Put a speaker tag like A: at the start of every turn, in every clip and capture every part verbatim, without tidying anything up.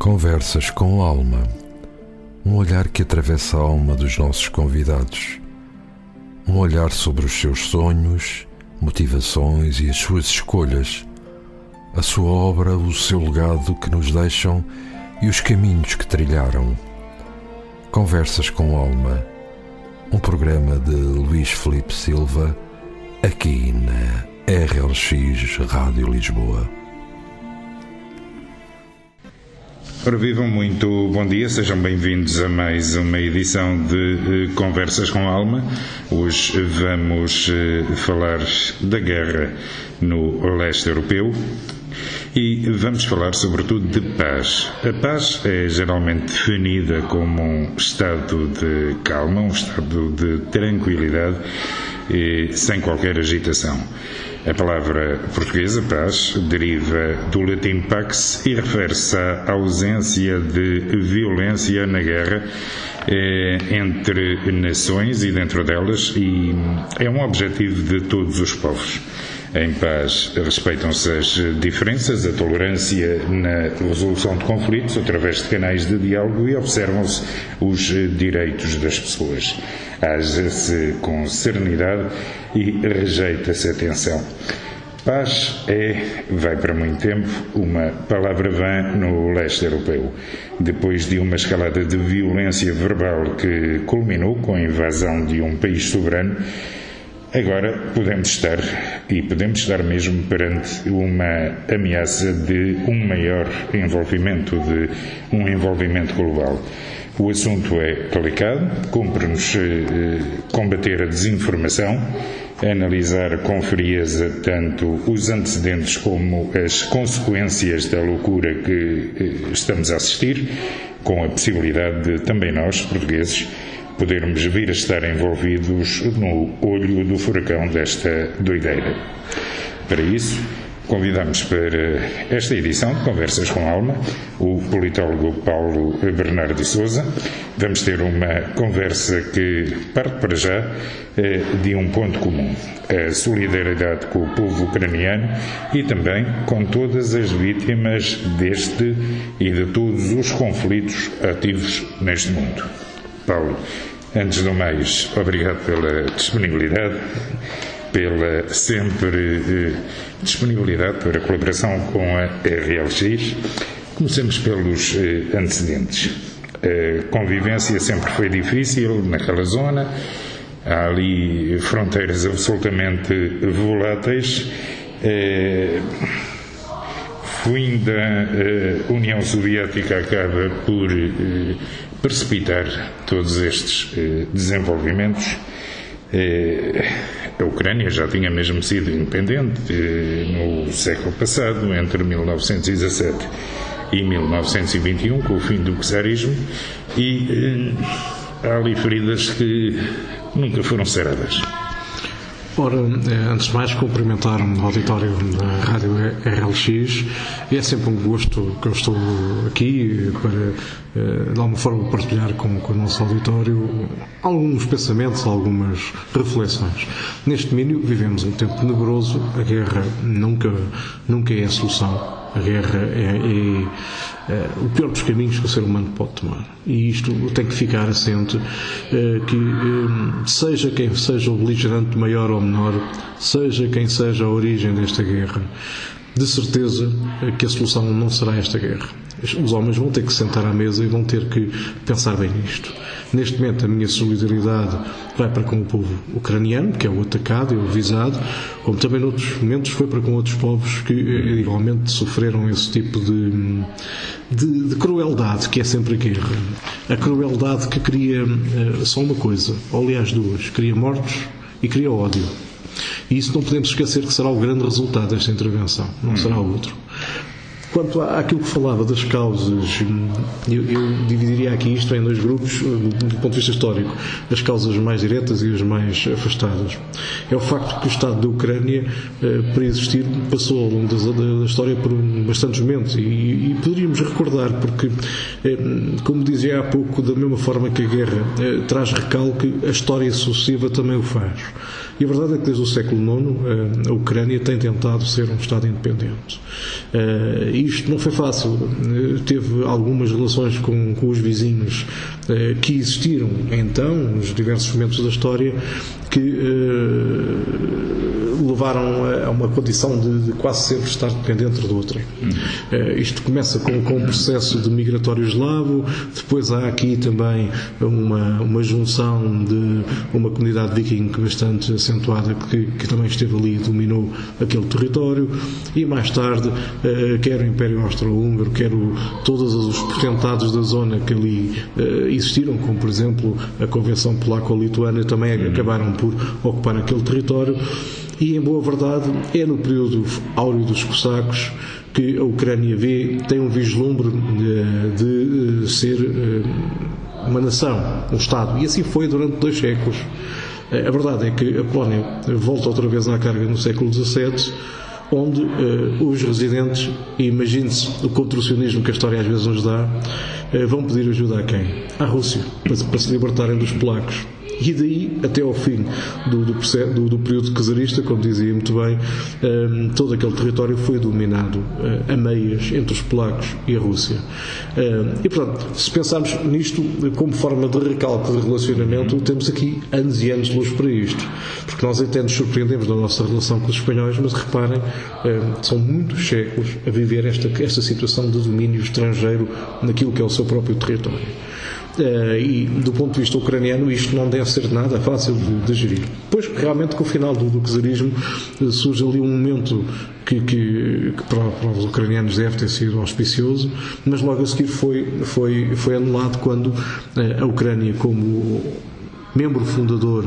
A: Conversas com alma, um olhar que atravessa a alma dos nossos convidados, um olhar sobre os seus sonhos, motivações e as suas escolhas, a sua obra, o seu legado que nos deixam e os caminhos que trilharam. Conversas com alma, um programa de Luís Filipe Silva, aqui na R L X Rádio Lisboa.
B: Ora, vivam, muito bom dia, sejam bem-vindos a mais uma edição de uh, Conversas com Alma. Hoje vamos uh, falar da guerra no leste europeu e vamos falar sobretudo de paz. A paz é geralmente definida como um estado de calma, um estado de tranquilidade e sem qualquer agitação. A palavra portuguesa, paz, deriva do latim pax e refere-se à ausência de violência na guerra eh, entre nações e dentro delas, e é um objetivo de todos os povos. Em paz respeitam-se as diferenças, a tolerância na resolução de conflitos através de canais de diálogo e observam-se os direitos das pessoas. Age-se com serenidade e rejeita-se a tensão. Paz é, vai para muito tempo, uma palavra vã no leste europeu. Depois de uma escalada de violência verbal que culminou com a invasão de um país soberano, agora podemos estar, e podemos estar mesmo, perante uma ameaça de um maior envolvimento, de um envolvimento global. O assunto é delicado, cumpre-nos eh, combater a desinformação, analisar com frieza tanto os antecedentes como as consequências da loucura que eh, estamos a assistir, com a possibilidade de também nós, portugueses, podermos vir a estar envolvidos no olho do furacão desta doideira. Para isso, convidamos para esta edição de Conversas com Alma o politólogo Paulo Bernardo de Sousa. Vamos ter uma conversa que parte para já de um ponto comum: a solidariedade com o povo ucraniano e também com todas as vítimas deste e de todos os conflitos ativos neste mundo. Paulo, antes do mais, obrigado pela disponibilidade, pela sempre eh, disponibilidade para a colaboração com a R L X. Comecemos pelos eh, antecedentes. A convivência sempre foi difícil naquela zona, há ali fronteiras absolutamente voláteis. Eh, fim da eh, União Soviética acaba por eh, precipitar todos estes eh, desenvolvimentos. Eh, a Ucrânia já tinha mesmo sido independente eh, no século passado, entre mil novecentos e dezassete e mil novecentos e vinte e um, com o fim do czarismo, e eh, há ali feridas que nunca foram saradas.
C: Ora, antes de mais, cumprimentar o auditório da Rádio R L X. É sempre um gosto que eu estou aqui para, de alguma forma, partilhar com, com o nosso auditório alguns pensamentos, algumas reflexões. Neste domínio vivemos um tempo tenebroso. A guerra nunca, nunca é a solução. A guerra é, é, é o pior dos caminhos que o ser humano pode tomar. E isto tem que ficar assente, é, que é, seja quem seja o beligerante maior ou menor, seja quem seja a origem desta guerra, de certeza que a solução não será esta guerra. Os homens vão ter que sentar à mesa e vão ter que pensar bem nisto. Neste momento, a minha solidariedade vai para com o povo ucraniano, que é o atacado, é o visado, como também noutros momentos foi para com outros povos que igualmente sofreram esse tipo de, de, de crueldade, que é sempre a guerra. A crueldade que cria uh, só uma coisa, ou aliás duas, cria mortos e cria ódio. E isso não podemos esquecer que será o grande resultado desta intervenção, não será outro. Quanto àquilo que falava das causas, eu, eu dividiria aqui isto em dois grupos, do ponto de vista histórico, as causas mais diretas e as mais afastadas. É o facto que o Estado da Ucrânia, para existir, passou ao longo da, da história por bastantes momentos, e, e poderíamos recordar, porque, como dizia há pouco, da mesma forma que a guerra traz recalque, a história sucessiva também o faz. E a verdade é que desde o século nono a Ucrânia tem tentado ser um Estado independente. isto não foi fácil. Teve algumas relações com, com os vizinhos que existiram então, nos diversos momentos da história, que uh, levaram a uma condição de, de quase sempre estar dependente do outro. Uh, isto começa com, com um processo de migratório eslavo, depois há aqui também uma, uma junção de uma comunidade viking bastante acentuada que, que também esteve ali e dominou aquele território, e mais tarde uh, quer o Império Austro-Húngaro, quer o, todos os potentados da zona que ali uh, existiram, como por exemplo a Convenção Polaco-Lituana, também uhum. acabaram por ocupar aquele território. E em boa verdade é no período áureo dos cossacos que a Ucrânia vê, tem um vislumbre de, de ser uma nação, um Estado, e assim foi durante dois séculos. A verdade é que a Polónia volta outra vez à carga no século dezassete, onde uh, os residentes, e imagine-se o contorcionismo que a história às vezes nos dá, uh, vão pedir ajuda a quem? À Rússia, para, para se libertarem dos polacos. E daí, até ao fim do, do, do, do período czarista, como dizia muito bem, um, todo aquele território foi dominado uh, a meias entre os polacos e a Rússia. Uh, e, portanto, se pensarmos nisto como forma de recalque de relacionamento, temos aqui anos e anos de luz para isto. Porque nós até nos surpreendemos da nossa relação com os espanhóis, mas reparem, uh, são muitos séculos a viver esta, esta situação de domínio estrangeiro naquilo que é o seu próprio território. Uh, e do ponto de vista ucraniano isto não deve ser nada fácil de, de gerir. Pois realmente com o final do, do czarismo uh, surge ali um momento que, que, que para, para os ucranianos deve ter sido auspicioso, mas logo a seguir foi, foi, foi anulado quando uh, a Ucrânia, como membro fundador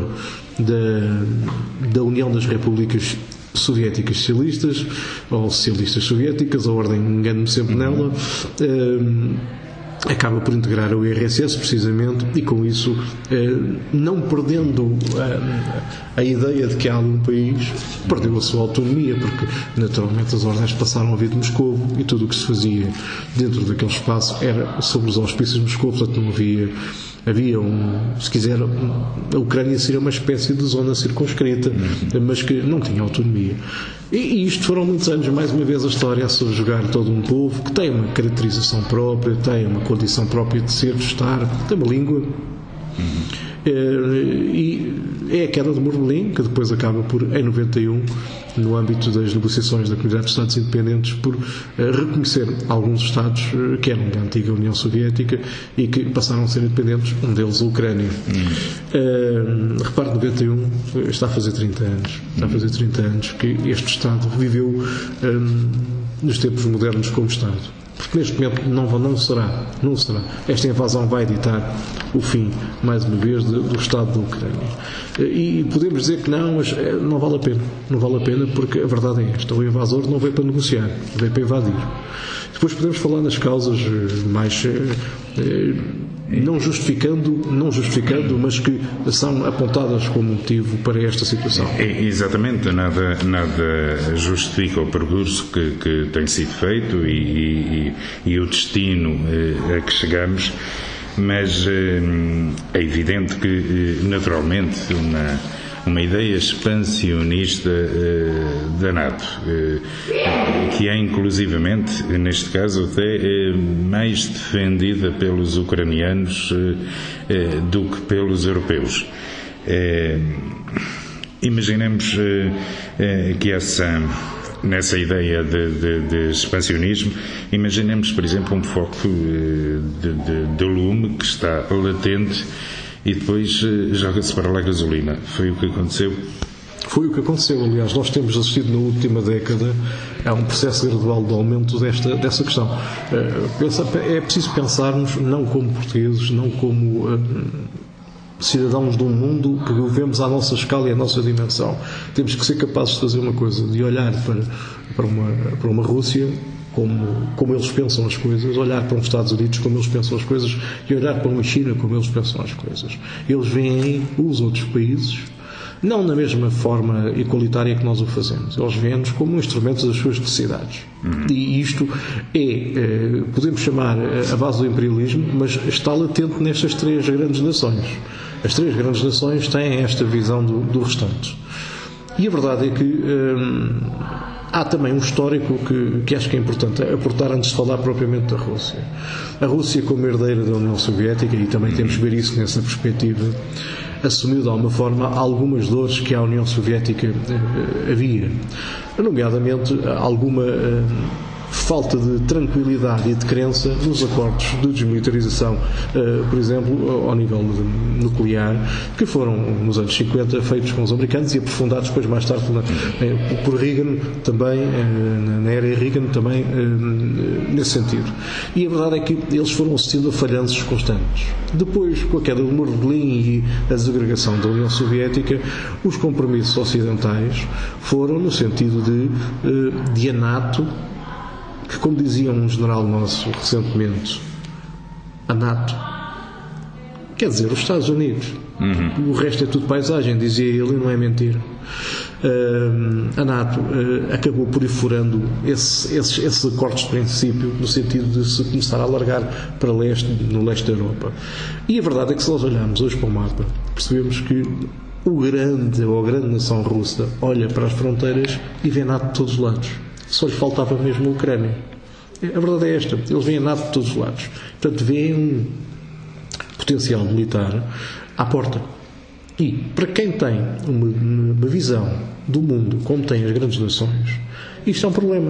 C: da, da União das Repúblicas Soviéticas Socialistas, ou Socialistas Soviéticas, a ordem engano-me sempre nela, uh, acaba por integrar o I R S S, precisamente, e com isso, eh, não perdendo a, a ideia de que há algum país, perdeu a sua autonomia, porque naturalmente as ordens passaram a vir de Moscou e tudo o que se fazia dentro daquele espaço era sobre os auspícios de Moscou, portanto não havia havia um, se quiser, a Ucrânia seria uma espécie de zona circunscrita, mas que não tinha autonomia. E, e isto foram muitos anos, mais uma vez, a história a subjugar todo um povo que tem uma caracterização própria, tem uma condição própria de ser, de estar, tem uma língua. Uhum. E é a queda do Muro de Berlim, que depois acaba por, em noventa e um, no âmbito das negociações da Comunidade de Estados Independentes, por reconhecer alguns Estados que eram da antiga União Soviética e que passaram a ser independentes, um deles a Ucrânia. Uhum. Uh, repare, noventa e um está a fazer trinta anos. Está a fazer trinta anos que este Estado viveu um, nos tempos modernos como Estado. Porque neste momento não, não será, não será. Esta invasão vai ditar o fim, mais uma vez, do, do Estado da Ucrânia. E podemos dizer que não, mas não vale a pena. Não vale a pena porque a verdade é esta. O invasor não veio para negociar, veio para invadir. Depois podemos falar nas causas mais... não justificando, não justificando, mas que são apontadas como motivo para esta situação.
B: É, exatamente, nada, nada justifica o percurso que, que tem sido feito e, e, e o destino a que chegamos, mas é evidente que, naturalmente, uma, uma ideia expansionista uh, da NATO, uh, que é inclusivamente, neste caso até, uh, mais defendida pelos ucranianos uh, uh, do que pelos europeus. Uh, imaginemos uh, uh, que essa, nessa ideia de, de, de expansionismo, imaginemos, por exemplo, um foco uh, de, de, de lume que está latente e depois uh, joga-se para lá a gasolina. Foi o que aconteceu?
C: Foi o que aconteceu. Aliás, nós temos assistido na última década a um processo gradual de aumento desta, dessa questão. Uh, pensa, é preciso pensarmos não como portugueses, não como uh, cidadãos de um mundo que vivemos à nossa escala e à nossa dimensão. Temos que ser capazes de fazer uma coisa, de olhar para, para, uma, para uma Rússia Como, como eles pensam as coisas, olhar para os Estados Unidos como eles pensam as coisas e olhar para uma China como eles pensam as coisas. Eles veem os outros países não na mesma forma igualitária que nós o fazemos. Eles veem-nos como instrumentos das suas necessidades. Uhum. E isto é, podemos chamar a base do imperialismo, mas está latente nestas três grandes nações. As três grandes nações têm esta visão do, do restante. E a verdade é que hum, há também um histórico que, que acho que é importante aportar antes de falar propriamente da Rússia. A Rússia, como herdeira da União Soviética, e também temos que ver isso nessa perspectiva, assumiu de alguma forma algumas dores que a União Soviética eh, havia, nomeadamente alguma eh, falta de tranquilidade e de crença nos acordos de desmilitarização, eh, por exemplo, ao nível de nuclear, que foram nos anos cinquenta feitos com os americanos e aprofundados depois mais tarde na, eh, por Reagan também, eh, na era Reagan também eh, nesse sentido. E a verdade é que eles foram assistindo a falhanços constantes. Depois, com a queda do Muro de Berlim e a desagregação da União Soviética, os compromissos ocidentais foram no sentido de, eh, de a NATO, que, como dizia um general nosso recentemente, a NATO quer dizer os Estados Unidos. Uhum. O resto é tudo paisagem, dizia ele, e não é mentira. Uh, a NATO uh, acabou por ir furando esse, esses, esses acordos de princípio, no sentido de se começar a alargar para leste, no leste da Europa. E a verdade é que, se nós olharmos hoje para o mapa, percebemos que o grande, ou a grande nação russa olha para as fronteiras e vê NATO de todos os lados. Só lhe faltava mesmo a Ucrânia. A verdade é esta, eles veem a NATO de todos os lados. Portanto, veem um potencial militar à porta. E, para quem tem uma, uma visão do mundo como têm as grandes nações, isto é um problema.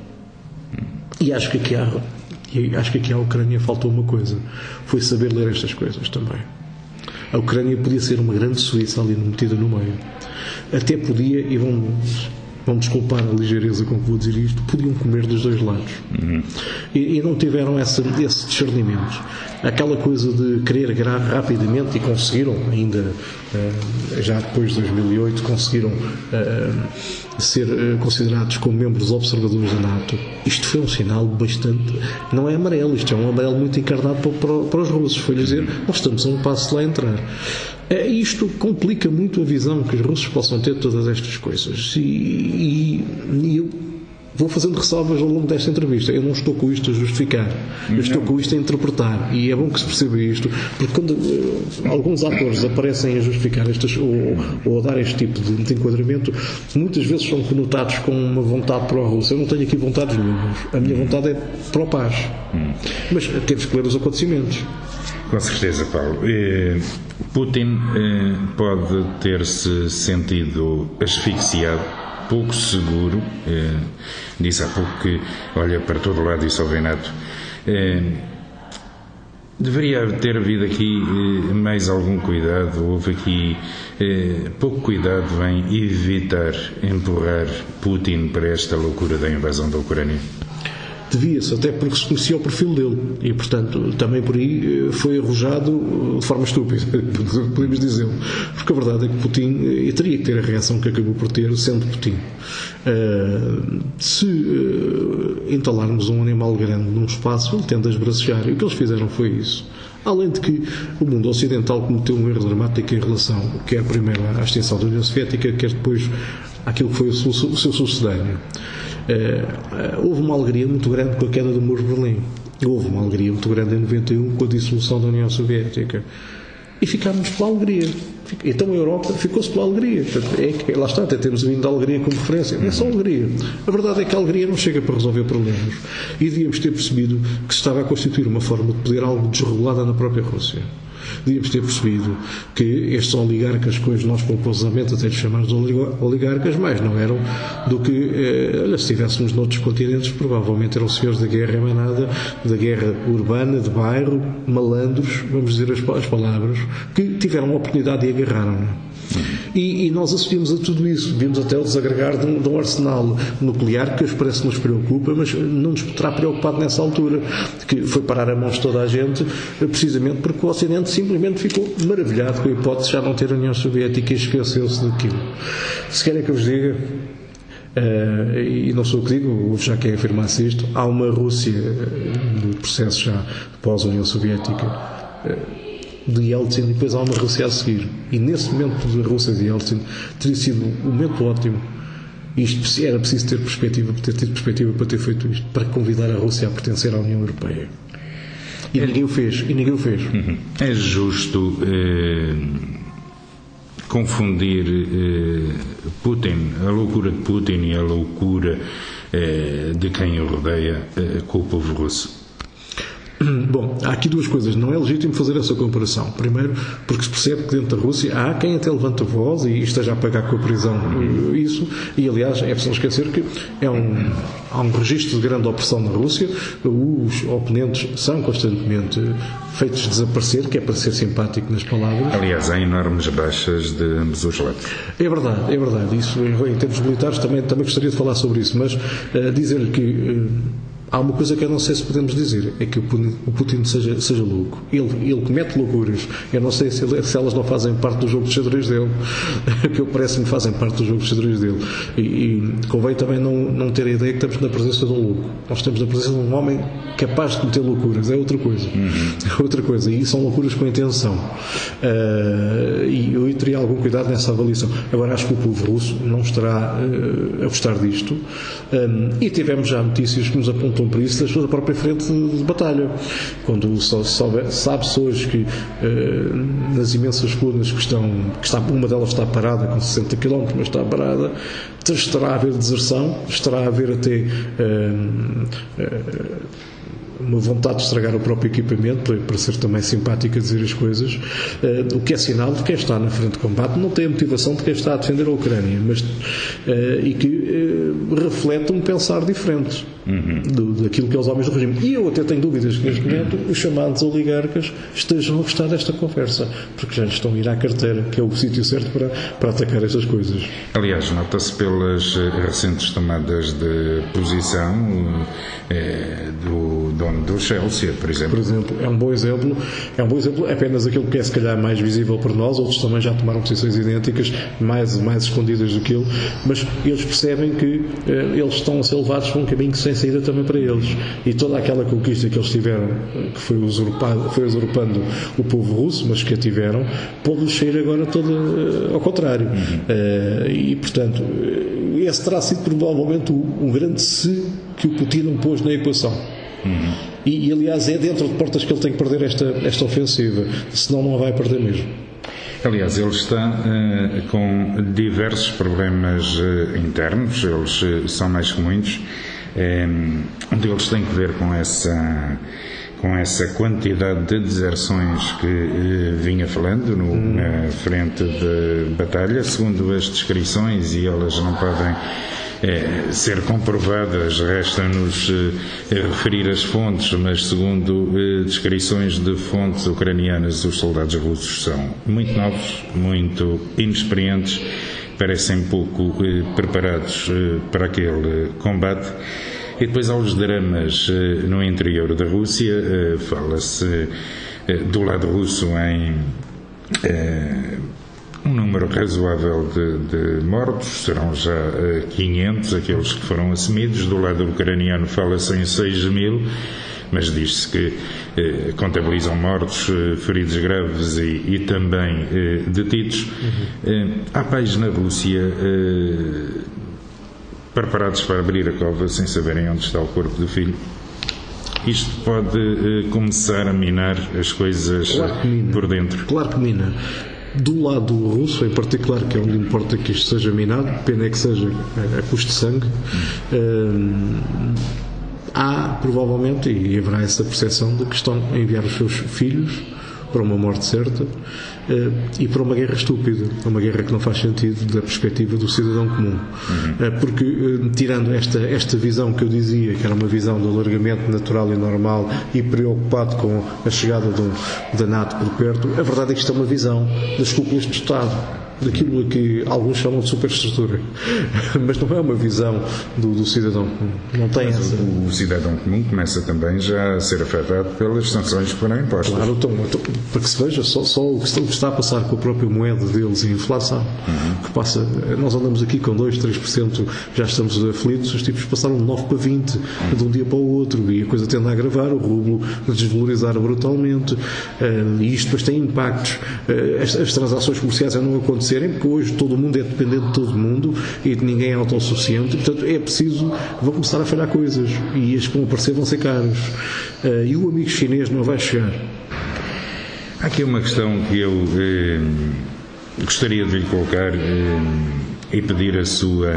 C: E acho que aqui há, e acho que aqui à Ucrânia faltou uma coisa, foi saber ler estas coisas também. A Ucrânia podia ser uma grande Suíça ali metida no meio. Até podia, e vamos... vão desculpar a ligeireza com que vou dizer isto, podiam comer dos dois lados. Uhum. E, e não tiveram essa, esse discernimento. Aquela coisa de querer agrar rapidamente, e conseguiram, ainda uh, já depois de dois mil e oito, conseguiram uh, ser uh, considerados como membros observadores da NATO. Isto foi um sinal bastante... Não é amarelo, isto é um amarelo muito encarnado para, para, para os russos. Foi dizer, nós estamos a um passo de lá entrar. É, isto complica muito a visão que os russos possam ter de todas estas coisas. E, e, e eu vou fazendo ressalvas ao longo desta entrevista. Eu não estou com isto a justificar. Eu estou com isto a interpretar. E é bom que se perceba isto, porque quando uh, alguns atores aparecem a justificar estas, ou, ou a dar este tipo de, de enquadramento, muitas vezes são conotados com uma vontade pró-russa. Eu não tenho aqui vontades nenhumas. A minha vontade é pró-paz. Mas temos que ler os acontecimentos.
B: Com certeza, Paulo. Eh, Putin eh, pode ter-se sentido asfixiado, pouco seguro, eh, disse há pouco que olha para todo lado e só vê NATO. Eh, deveria ter havido aqui eh, mais algum cuidado, houve aqui eh, pouco cuidado em evitar empurrar Putin para esta loucura da invasão da Ucrânia.
C: Devia-se, até porque se conhecia o perfil dele e, portanto, também por aí foi arrojado de forma estúpida, podemos dizê-lo, porque a verdade é que Putin teria que ter a reação que acabou por ter, sendo Putin. Uh, se uh, entalarmos um animal grande num espaço, ele tende a esbracejar, e o que eles fizeram foi isso. Além de que o mundo ocidental cometeu um erro dramático em relação, quer primeiro à extensão da União Soviética, quer depois àquilo que foi o seu, o seu sucedâneo. Uh, houve uma alegria muito grande com a queda do Muro de Berlim. Houve uma alegria muito grande em noventa e um com a dissolução da União Soviética. E ficámos pela alegria. Então a Europa ficou-se pela alegria. É que, lá está, até temos vindo a alegria como referência. Não é só alegria. A verdade é que a alegria não chega para resolver problemas. E devíamos ter percebido que se estava a constituir uma forma de poder algo desregulada na própria Rússia. Devíamos ter percebido que estes oligarcas, que hoje nós pomposamente até lhes chamamos de oligarcas, mais não eram do que, eh, olha, se estivéssemos noutros continentes, provavelmente eram senhores da guerra emanada, da guerra urbana, de bairro, malandros, vamos dizer as, as palavras, que tiveram a oportunidade e agarraram-na. E, e nós assistimos a tudo isso. Vimos até o desagregar de um, de um arsenal nuclear que parece que nos preocupa, mas não nos terá preocupado nessa altura, que foi parar a mãos de toda a gente, precisamente porque o Ocidente simplesmente ficou maravilhado com a hipótese de já não ter a União Soviética e esqueceu-se daquilo. Se querem que eu vos diga, uh, e não sou o que digo, já quem afirmasse isto, há uma Rússia uh, no processo já pós-União Soviética, uh, de Yeltsin, e depois há uma Rússia a seguir. E nesse momento da Rússia de Yeltsin teria sido um momento ótimo. Isto era preciso ter perspectiva, ter tido perspectiva para ter feito isto, para convidar a Rússia a pertencer à União Europeia. E é, ninguém o fez. E ninguém o fez.
B: É justo eh, confundir eh, Putin, a loucura de Putin e a loucura eh, de quem o rodeia eh, com o povo russo?
C: Bom, há aqui duas coisas. Não é legítimo fazer essa comparação. Primeiro, porque se percebe que dentro da Rússia há quem até levanta a voz e esteja a pagar com a prisão isso. E, aliás, é preciso esquecer que é um, há um registro de grande opressão na Rússia. Os oponentes são constantemente feitos desaparecer, que é para ser simpático nas palavras.
B: Aliás, há enormes baixas de ambos os lados.
C: É verdade, é verdade. Isso, em termos militares, também, também gostaria de falar sobre isso. Mas uh, dizer-lhe que... Uh, há uma coisa que eu não sei se podemos dizer, é que o Putin, o Putin seja, seja louco. Ele, ele comete loucuras. Eu não sei se, ele, se elas não fazem parte do jogo de xadrez dele, que eu parece-me que fazem parte do jogo de xadrez dele. E, e convém também não, não ter a ideia que estamos na presença de um louco. Nós estamos na presença de um homem capaz de cometer loucuras. É outra coisa. Uhum. É outra coisa. E são loucuras com intenção. Uh, e eu teria algum cuidado nessa avaliação. Agora, acho que o povo russo não estará uh, a gostar disto. Um, e tivemos já notícias que nos apontam para isso das suas próprias frente de, de batalha. Quando sabe-se hoje que uh, nas imensas colunas que estão, que está, uma delas está parada com sessenta quilómetros, mas está parada, estará a haver deserção, estará a haver até uh, uh, uma vontade de estragar o próprio equipamento, para ser também simpático a dizer as coisas, uh, o que é sinal de quem está na frente de combate não tem a motivação de quem está a defender a Ucrânia, mas, uh, e que uh, reflete um pensar diferente uhum. do, daquilo que é os homens do regime. E eu até tenho dúvidas que neste momento os chamados oligarcas estejam a gostar desta conversa, porque já lhes estão a ir à carteira, que é o sítio certo para, para atacar estas coisas.
B: Aliás, nota-se pelas recentes tomadas de posição eh, do dono do Chelsea, por exemplo.
C: Por exemplo, é um bom exemplo, é um bom exemplo, apenas aquilo que é se calhar mais visível para nós, outros também já tomaram posições idênticas, mais, mais escondidas do que ele, mas eles percebem que eh, eles estão a ser levados para um caminho sem saída também para eles, e toda aquela conquista que eles tiveram, que foi, usurpado, foi usurpando o povo russo, mas que a tiveram, pode-lhes sair agora toda uh, ao contrário. Uhum. Uh, e, portanto, esse terá sido provavelmente um grande se que o Putin não pôs na equação. Uhum. E, e, aliás, é dentro de portas que ele tem que perder esta, esta ofensiva, senão não a vai perder mesmo.
B: Aliás, ele está uh, com diversos problemas uh, internos, eles uh, são mais que muitos. Um deles tem que ver com essa, com essa quantidade de deserções que uh, vinha falando no, hum. na frente de batalha, segundo as descrições, e elas não podem É, ser comprovadas, resta-nos eh, referir as fontes, mas segundo eh, descrições de fontes ucranianas, os soldados russos são muito novos, muito inexperientes, parecem pouco eh, preparados eh, para aquele combate. E depois há os dramas eh, no interior da Rússia, eh, fala-se eh, do lado russo em eh, um número razoável de, de mortos, serão já uh, quinhentos aqueles que foram assumidos. Do lado ucraniano fala-se em seis mil, mas diz-se que uh, contabilizam mortos, uh, feridos graves e, e também uh, detidos. Uhum. Uh, há pais na Rússia uh, preparados para abrir a cova sem saberem onde está o corpo do filho. Isto pode uh, começar a minar as coisas claro por dentro.
C: Claro que mina. Do lado russo, em particular, que é onde importa que isto seja minado, pena é que seja a custo de sangue, hum, há provavelmente, e haverá essa percepção de que estão a enviar os seus filhos para uma morte certa uh, e para uma guerra estúpida, uma guerra que não faz sentido da perspectiva do cidadão comum. Uhum. Uh, porque, uh, tirando esta, esta visão que eu dizia, que era uma visão de alargamento natural e normal e preocupado com a chegada de um, da NATO por perto, a verdade é que isto é uma visão das cúpulas do Estado, daquilo que alguns chamam de superestrutura, mas não é uma visão do, do cidadão comum. Não tem
B: mas
C: essa.
B: O, o cidadão comum começa também já a ser afetado pelas sanções que foram impostas.
C: Claro, então, então, para que se veja só, só o que está a passar com a própria moeda deles e a inflação, uhum. que passa, nós andamos aqui com dois, três por cento, já estamos aflitos, os tipos passaram de nove para vinte, uhum. de um dia para o outro, e a coisa tende a agravar, o rublo a desvalorizar brutalmente, uh, e isto depois tem impactos. Uh, as, as transações comerciais já não acontecem, porque hoje todo o mundo é dependente de todo o mundo e de ninguém é autossuficiente, portanto é preciso, vão começar a falhar coisas e as que vão aparecer vão ser caras, uh, e o amigo chinês não vai chegar.
B: Há aqui uma questão que eu eh, gostaria de lhe colocar e pedir a sua,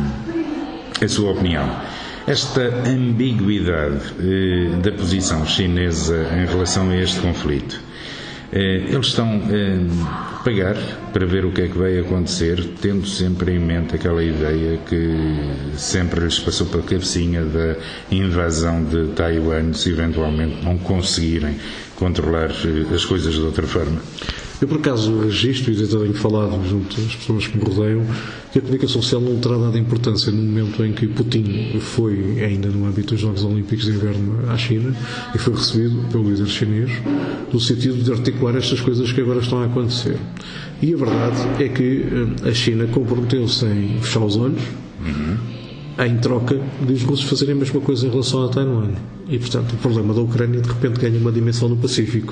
B: a sua opinião. Esta ambiguidade da posição chinesa em relação a este conflito, eles estão a pagar para ver o que é que vai acontecer, tendo sempre em mente aquela ideia que sempre lhes passou pela cabecinha da invasão de Taiwan, se eventualmente não conseguirem controlar as coisas de outra forma.
C: Eu, por acaso, registro, e tenho falado junto às pessoas que me rodeiam, que a comunicação social não terá dado importância no momento em que Putin foi, ainda no âmbito dos Jogos Olímpicos de Inverno, à China, e foi recebido pelo líder chinês, no sentido de articular estas coisas que agora estão a acontecer. E a verdade é que a China comprometeu-se em fechar os olhos, uhum. em troca de os russos fazerem a mesma coisa em relação a Taiwan. E, portanto, o problema da Ucrânia, de repente, ganha uma dimensão no Pacífico.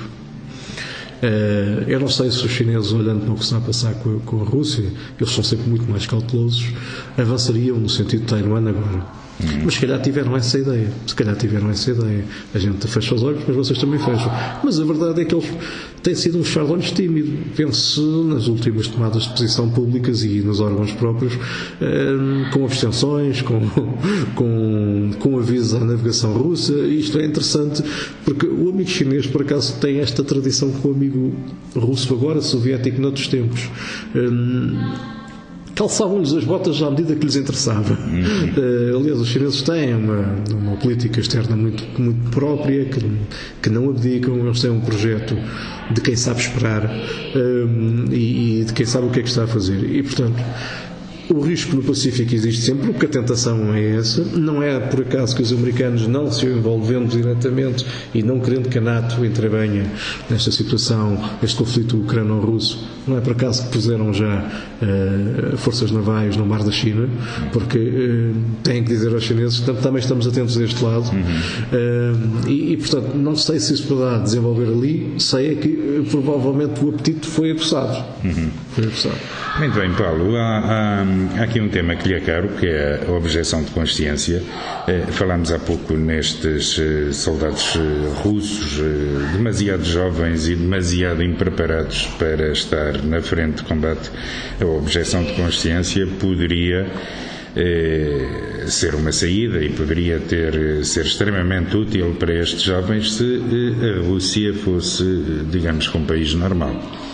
C: Uh, eu não sei se os chineses, olhando para o que está a passar com a, com a Rússia, eles são sempre muito mais cautelosos, avançariam no sentido de Taiwan agora. Uhum. Mas se calhar tiveram essa ideia. Se calhar tiveram essa ideia. A gente fecha os olhos, mas vocês também fecham. Mas a verdade é que eles têm sido um fechar de olhos tímido. Pense nas últimas tomadas de posição públicas e nos órgãos próprios, uh, com abstenções, com, com, com avisos à navegação russa. Isto é interessante, porque o amigo chinês, por acaso, tem esta tradição com o amigo russo agora, soviético noutros tempos. Um, calçavam-lhes as botas à medida que lhes interessava. Uhum. Uh, aliás, os chineses têm uma, uma política externa muito, muito própria, que, que não abdicam. Eles têm um projeto de quem sabe esperar um, e, e de quem sabe o que é que está a fazer. E, portanto, o risco no Pacífico existe sempre, porque a tentação é essa. Não é por acaso que os americanos, não se envolvendo diretamente e não querendo que a NATO intervenha nesta situação, este conflito ucrano-russo, não é por acaso que puseram já uh, forças navais no mar da China, porque uh, têm que dizer aos chineses que também estamos atentos a este lado. Uhum. Uh, e, e, portanto, não sei se isso poderá desenvolver ali. Sei é que uh, provavelmente o apetite foi aguçado. Uhum. Foi aguçado.
B: Muito bem, Paulo. Há, há, há aqui um tema que lhe é caro, que é a objeção de consciência. Eh, falámos há pouco nestes eh, soldados eh, russos, eh, demasiado jovens e demasiado impreparados para estar na frente de combate. A objeção de consciência poderia eh, ser uma saída e poderia ter, ser extremamente útil para estes jovens se eh, a Rússia fosse, digamos, um país normal.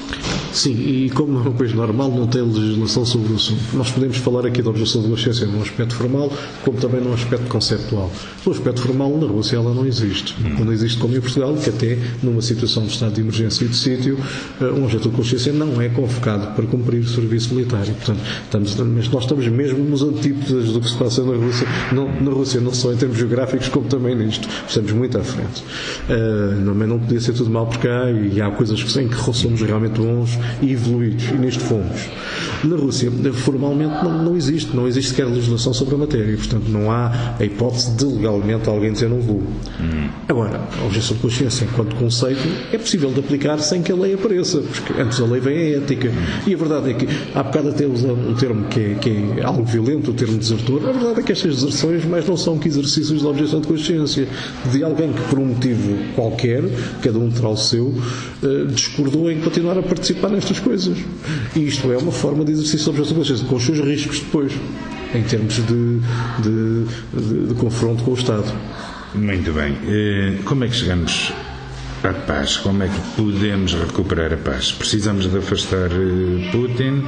C: Sim, e como é um país normal, não tem legislação sobre o assunto. Nós podemos falar aqui da objeção de consciência num aspecto formal, como também num aspecto conceptual. No aspecto formal, na Rússia ela não existe. Não existe como em Portugal, que até numa situação de estado de emergência e de sítio, um objeto de consciência não é convocado para cumprir o serviço militar. E, portanto, estamos, mas nós estamos mesmo nos antípodas do que se passa na Rússia, não, na Rússia, não só em termos geográficos, como também nisto. Estamos muito à frente. Uh, não, não podia ser tudo mal por cá, e há coisas que, em que somos realmente bons e evoluídos, e nisto fomos. Na Rússia, formalmente não, não existe, não existe sequer legislação sobre a matéria, e, portanto, não há a hipótese de legalmente alguém dizer não vou. Hum. Agora, a objeção de consciência, enquanto conceito, é possível de aplicar sem que a lei apareça, porque antes da lei vem a ética. E a verdade é que, há bocado até usamos um termo que é, que é algo violento, o termo desertor. A verdade é que estas deserções mais não são que exercícios da objeção de consciência, de alguém que, por um motivo qualquer, cada um terá o seu, uh, discordou em continuar a participar nestas coisas. E isto é uma forma de exercício da objeção de consciência, com os seus riscos depois, em termos de, de, de, de confronto com o Estado.
B: Muito bem. Como é que chegamos à paz? Como é que podemos recuperar a paz? Precisamos de afastar Putin,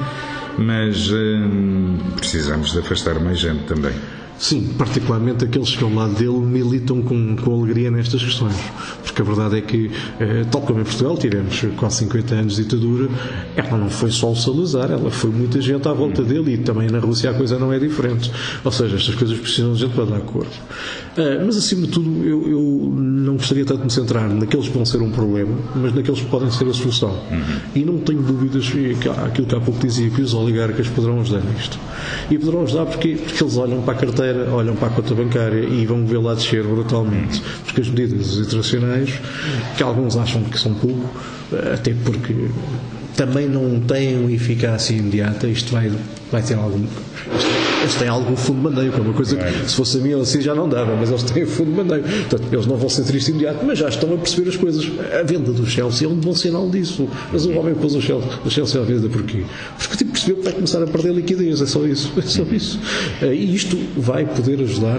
B: mas precisamos de afastar mais gente também.
C: Sim, particularmente aqueles que ao lado dele militam com, com alegria nestas questões, porque a verdade é que, eh, tal como em Portugal tivemos quase cinquenta anos de ditadura, ela não foi só o Salazar, ela foi muita gente à volta dele, e também na Rússia a coisa não é diferente, ou seja, estas coisas precisam de gente para dar cor. Eh, mas acima de tudo eu, eu não gostaria tanto de me centrar naqueles que vão ser um problema, mas naqueles que podem ser a solução. Uhum. E não tenho dúvidas que aquilo que há pouco dizia, que os oligarcas poderão ajudar nisto, e poderão ajudar porque, porque eles olham para a carteira, olham para a conta bancária e vão ver lá descer brutalmente, porque as medidas internacionais, que alguns acham que são pouco, até porque também não têm uma eficácia imediata, isto vai, vai ter algum, eles têm algum fundo de maneio, que é uma coisa que, se fosse a minha assim já não dava, mas eles têm o fundo de maneio. Portanto, eles não vão sentir isto imediato, mas já estão a perceber as coisas. A venda do Chelsea é um bom sinal disso. Mas o homem pôs o Chelsea, o Chelsea à venda porquê? Porque tipo, percebeu que vai começar a perder liquidez, é só isso. É só isso. E isto vai poder ajudar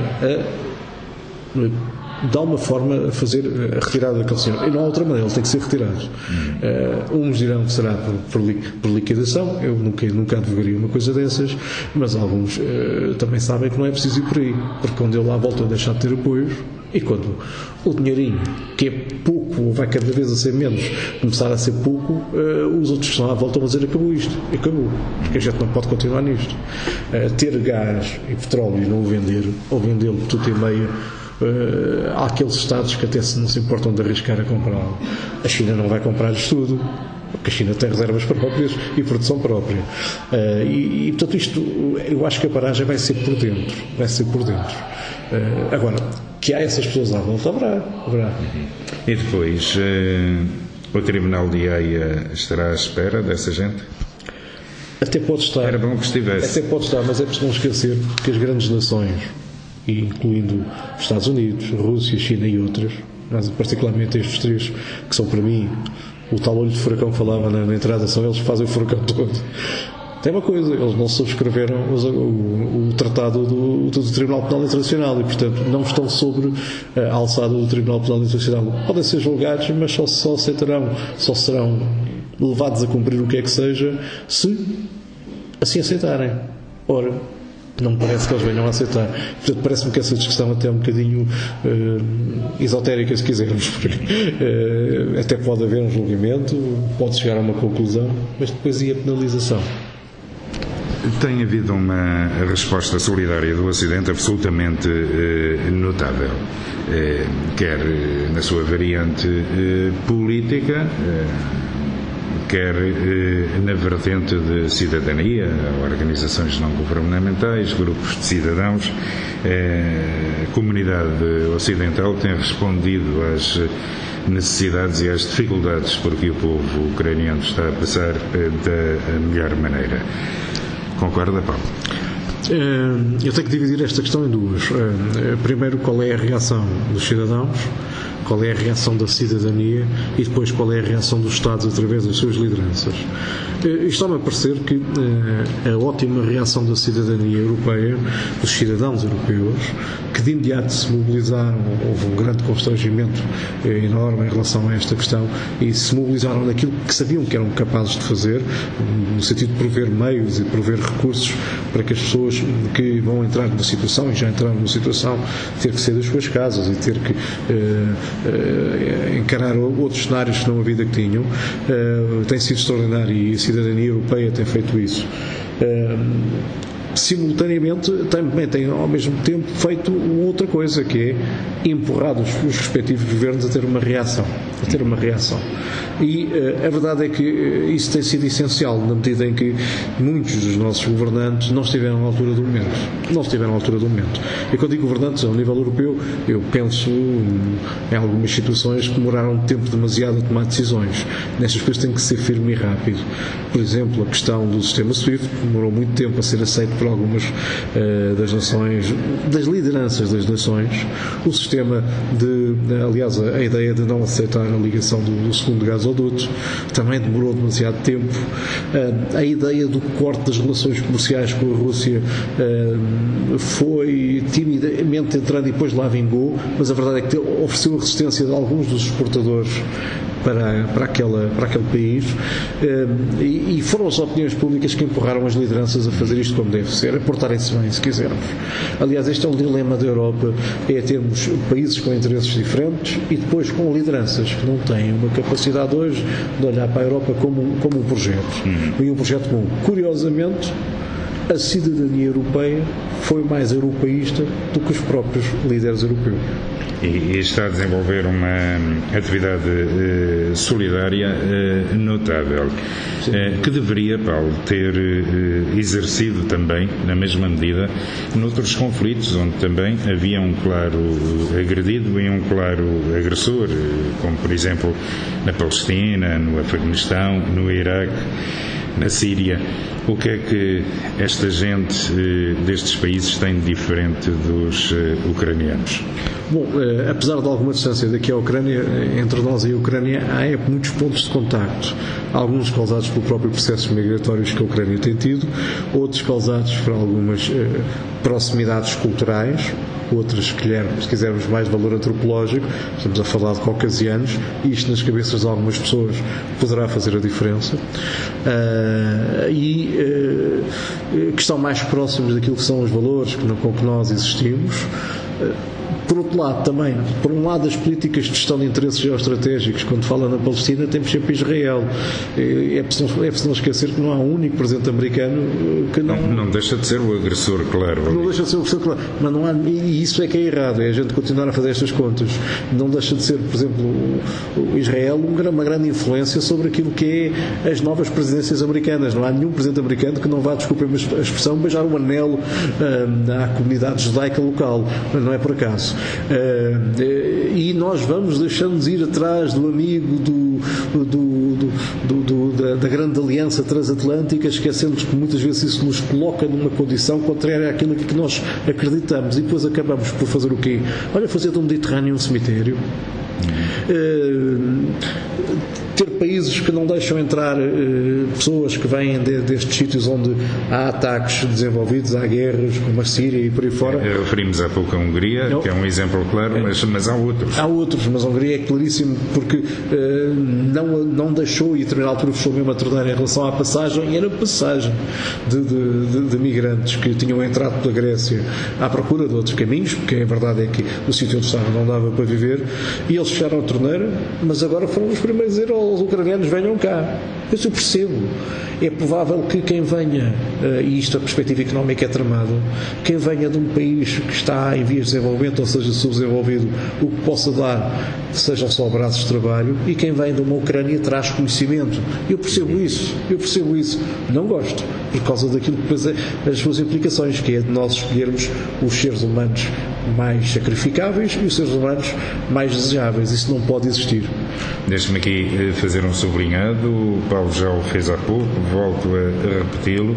C: a, de alguma forma, a fazer a retirada daquele senhor. E não há outra maneira, ele tem que ser retirado. Uh, uns dirão que será por, por, li, por liquidação, eu nunca, nunca advogaria uma coisa dessas, mas alguns uh, também sabem que não é preciso ir por aí, porque quando ele lá volta a deixar de ter apoios, e quando o dinheirinho, que é pouco, ou vai cada vez a ser menos, começar a ser pouco, uh, os outros que estão à volta vão dizer acabou isto, acabou, porque a gente não pode continuar nisto. Uh, ter gás e petróleo e não o vender, ou vendê-lo tudo e meio. Uh, há aqueles Estados que até se não se importam de arriscar a comprá-lo. A China não vai comprar-lhes tudo, porque a China tem reservas próprias e produção própria. Uh, e, e, portanto, isto, eu acho que a paragem vai ser por dentro. Vai ser por dentro. Uh, agora, que há essas pessoas à volta, haverá. haverá.
B: E depois, uh, o Tribunal de Haia estará à espera dessa gente?
C: Até pode estar.
B: Era bom que estivesse.
C: Até pode estar, mas é preciso não esquecer que as grandes nações, e incluindo os Estados Unidos, Rússia, China e outras, mas particularmente estes três, que são para mim o tal olho de furacão que falava na, na entrada, são eles que fazem o furacão todo. Tem uma coisa, eles não subscreveram os, o, o tratado do, do Tribunal Penal Internacional e, portanto, não estão sobre a alçada do Tribunal Penal Internacional. Podem ser julgados, mas só, só aceitarão, só serão levados a cumprir o que é que seja, se assim aceitarem. Ora, não me parece que eles venham a aceitar. Portanto, parece-me que essa discussão até é um bocadinho uh, esotérica, se quisermos, porque uh, até pode haver um julgamento, pode chegar a uma conclusão, mas depois e a penalização?
B: Tem havido uma resposta solidária do Ocidente absolutamente eh, notável, eh, quer na sua variante eh, política, eh, quer eh, na vertente de cidadania, organizações não governamentais, grupos de cidadãos. Eh, a comunidade ocidental tem respondido às necessidades e às dificuldades por que o povo ucraniano está a passar eh, da melhor maneira. Concorda, Paulo?
C: Eu tenho que dividir esta questão em duas. Primeiro, qual é a reação dos cidadãos, qual é a reação da cidadania e depois qual é a reação dos Estados através das suas lideranças. Isto está-me a parecer que a ótima reação da cidadania europeia, dos cidadãos europeus, que de imediato se mobilizaram, houve um grande constrangimento enorme em relação a esta questão e se mobilizaram naquilo que sabiam que eram capazes de fazer, no sentido de prover meios e de prover recursos para que as pessoas que vão entrar numa situação, e já entraram numa situação, ter que sair das suas casas e ter que uh, uh, encarar outros cenários que não a vida que tinham, uh, tem sido extraordinário e a cidadania europeia tem feito isso. Uh, simultaneamente também tem ao mesmo tempo feito outra coisa, que é empurrado os, os respectivos governos a ter uma reação a ter uma reação e uh, a verdade é que uh, isso tem sido essencial na medida em que muitos dos nossos governantes não estiveram à altura do momento não estiveram à altura do momento e quando digo governantes ao nível europeu eu penso um, em algumas situações que demoraram tempo demasiado a tomar decisões. Nestas coisas tem que ser firme e rápido. Por exemplo, a questão do sistema SWIFT demorou muito tempo a ser aceito por algumas uh, das nações, das lideranças das nações. O sistema de, aliás, a ideia de não aceitar a ligação do, do segundo gasoduto também demorou demasiado tempo. Uh, a ideia do corte das relações comerciais com a Rússia uh, foi timidamente entrando e depois lá vingou, mas a verdade é que ofereceu a resistência de alguns dos exportadores para, para, aquela, para aquele país uh, e, e foram as opiniões públicas que empurraram as lideranças a fazer isto como deve ser, a portarem-se bem, se quisermos. Aliás, este é um dilema da Europa, é termos países com interesses diferentes e depois com lideranças que não têm uma capacidade hoje de olhar para a Europa como, como um projeto. Uhum. E um projeto bom. Curiosamente, a cidadania europeia foi mais europeísta do que os próprios líderes europeus.
B: e está a desenvolver uma atividade eh, solidária eh, notável, eh, que deveria, Paulo, ter eh, exercido também, na mesma medida, noutros conflitos, onde também havia um claro agredido e um claro agressor, como, por exemplo, na Palestina, no Afeganistão, no Iraque, na Síria. O que é que esta gente eh, destes países tem de diferente dos eh, ucranianos?
C: Bom, eh, apesar de alguma distância daqui à Ucrânia, entre nós e a Ucrânia, há é, muitos pontos de contacto. Alguns causados pelo próprio processo migratórios que a Ucrânia tem tido, outros causados por algumas eh, proximidades culturais, outras, se quisermos, mais valor antropológico. Estamos a falar de caucasianos, e isto nas cabeças de algumas pessoas poderá fazer a diferença. Uh, e uh, que estão mais próximos daquilo que são os valores com que nós existimos. Uh, Por outro lado, também, por um lado, as políticas de gestão de interesses geoestratégicos, quando fala na Palestina, temos sempre Israel. É preciso, é preciso não esquecer que não há um único presidente americano que não...
B: Não, não deixa de ser o agressor, claro.
C: Não deixa de ser o agressor, claro. Mas não há, e isso é que é errado, é a gente continuar a fazer estas contas. Não deixa de ser, por exemplo, o Israel uma grande influência sobre aquilo que é as novas presidências americanas. Não há nenhum presidente americano que não vá, desculpem a expressão, beijar o anelo hum, à comunidade judaica local. Não é por acaso. Uh, e nós vamos deixando-nos ir atrás do amigo do, do, do, do, do, da, da grande aliança transatlântica, esquecendo que muitas vezes isso nos coloca numa condição contrária àquilo que nós acreditamos, e depois acabamos por fazer o quê? Olha, fazer do Mediterrâneo um cemitério. Uh, ter países que não deixam entrar uh, pessoas que vêm de, destes sítios onde há ataques desenvolvidos, há guerras, como a Síria e por aí fora.
B: É, referimos há pouco a Hungria, não, que é um exemplo claro, mas, mas há outros.
C: Há outros, mas a Hungria é claríssimo, porque uh, não, não deixou, e a determinada altura fechou mesmo a torneira em relação à passagem, e era passagem de, de, de, de migrantes que tinham entrado pela Grécia à procura de outros caminhos, porque a verdade é que o sítio onde estavam não dava para viver, e eles fecharam a torneira, mas agora foram os primeiros a dizer aos ucranianos: venham cá. Eu percebo. É provável que quem venha, e isto a perspectiva económica é tramado, quem venha de um país que está em vias de desenvolvimento, ou seja, subdesenvolvido, o que possa dar sejam só braços de trabalho, e quem vem de uma Ucrânia traz conhecimento. Eu percebo isso, eu percebo isso. Não gosto, por causa daquilo que depois é as suas implicações, que é de nós escolhermos os seres humanos mais sacrificáveis e os seres humanos mais desejáveis. Isso não pode existir.
B: Deixe-me aqui fazer um sublinhado. O Paulo já o fez há pouco, volto a repeti-lo.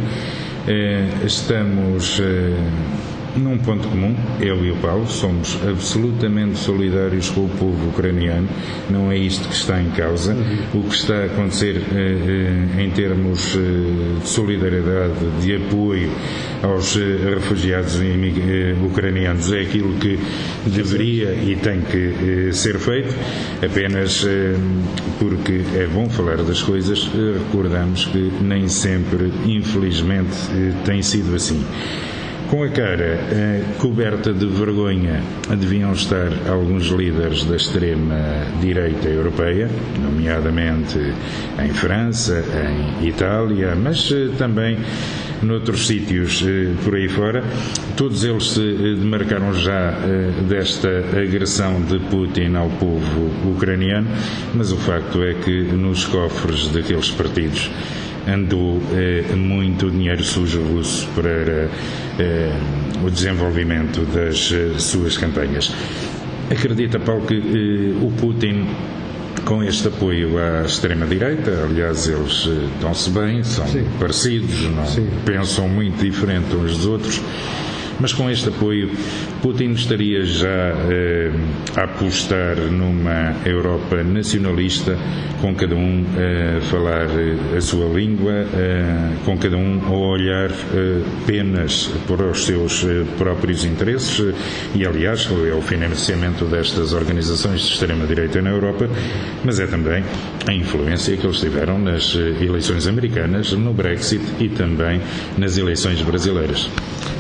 B: Estamos num ponto comum, eu e o Paulo, somos absolutamente solidários com o povo ucraniano. Não é isto que está em causa. Uhum. O que está a acontecer eh, em termos eh, de solidariedade, de apoio aos eh, refugiados eh, ucranianos é aquilo que deveria e tem que eh, ser feito. Apenas eh, porque é bom falar das coisas, eh, recordamos que nem sempre, infelizmente, eh, tem sido assim. Com a cara eh, coberta de vergonha, deviam estar alguns líderes da extrema-direita europeia, nomeadamente em França, em Itália, mas eh, também noutros sítios eh, por aí fora. Todos eles se eh, demarcaram já eh, desta agressão de Putin ao povo ucraniano, mas o facto é que nos cofres daqueles partidos andou eh, muito dinheiro sujo russo para eh, o desenvolvimento das eh, suas campanhas. Acredita, Paulo, que eh, o Putin, com este apoio à extrema-direita, aliás, eles eh, dão-se bem, são Sim. parecidos, não Sim. pensam muito diferente uns dos outros, mas com este apoio, Putin estaria já eh, a apostar numa Europa nacionalista, com cada um a eh, falar eh, a sua língua, eh, com cada um a olhar eh, apenas para os seus eh, próprios interesses, eh, e aliás é o financiamento destas organizações de extrema-direita na Europa, mas é também a influência que eles tiveram nas eh, eleições americanas, no Brexit e também nas eleições brasileiras.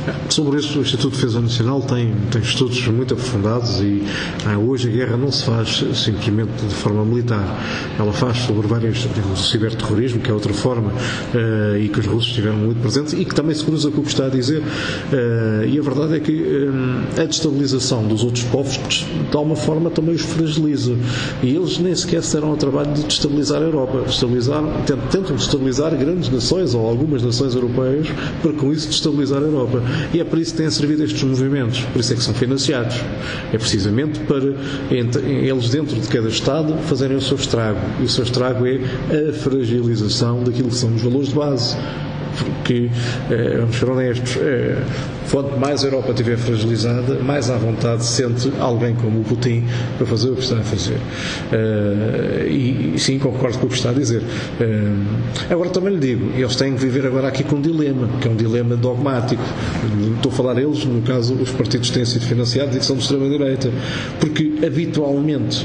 C: Sobre isso, o Instituto de Defesa Nacional tem, tem estudos muito aprofundados e ah, hoje a guerra não se faz simplesmente de forma militar. Ela faz sobre vários, digamos, o ciberterrorismo, que é outra forma, uh, e que os russos estiveram muito presentes e que também se cruza com o que está a dizer. Uh, e a verdade é que um, a destabilização dos outros povos, de alguma forma, também os fragiliza. E eles nem sequer se deram ao trabalho de destabilizar a Europa. Destabilizar, tentam destabilizar grandes nações ou algumas nações europeias para com isso destabilizar a Europa. E é por isso que têm servido estes movimentos, por isso é que são financiados. É precisamente para eles, dentro de cada Estado, fazerem o seu estrago. E o seu estrago é a fragilização daquilo que são os valores de base. Porque, eh, vamos ser honestos, eh, quanto mais a Europa estiver fragilizada, mais à vontade sente alguém como o Putin para fazer o que está a fazer. Uh, e, e sim, concordo com o que está a dizer. Uh, agora também lhe digo, eles têm que viver agora aqui com um dilema, que é um dilema dogmático. Estou a falar eles, no caso, os partidos que têm sido financiados e que são de extrema-direita, porque habitualmente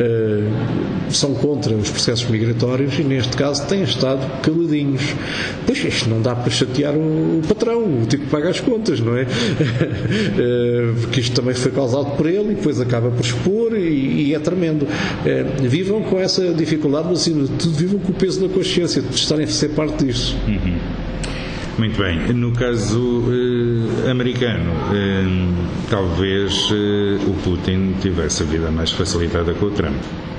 C: uh, são contra os processos migratórios e neste caso têm estado caladinhos. Pois isto não dá para chatear o, o patrão, o tipo que paga as contas, não é? Porque isto também foi causado por ele e depois acaba por expor e, e é tremendo. Vivam com essa dificuldade, mas acima de tudo vivam com o peso na consciência de estarem a ser parte disso.
B: Uhum. Muito bem. No caso eh, americano, eh, talvez eh, o Putin tivesse a vida mais facilitada com o Trump.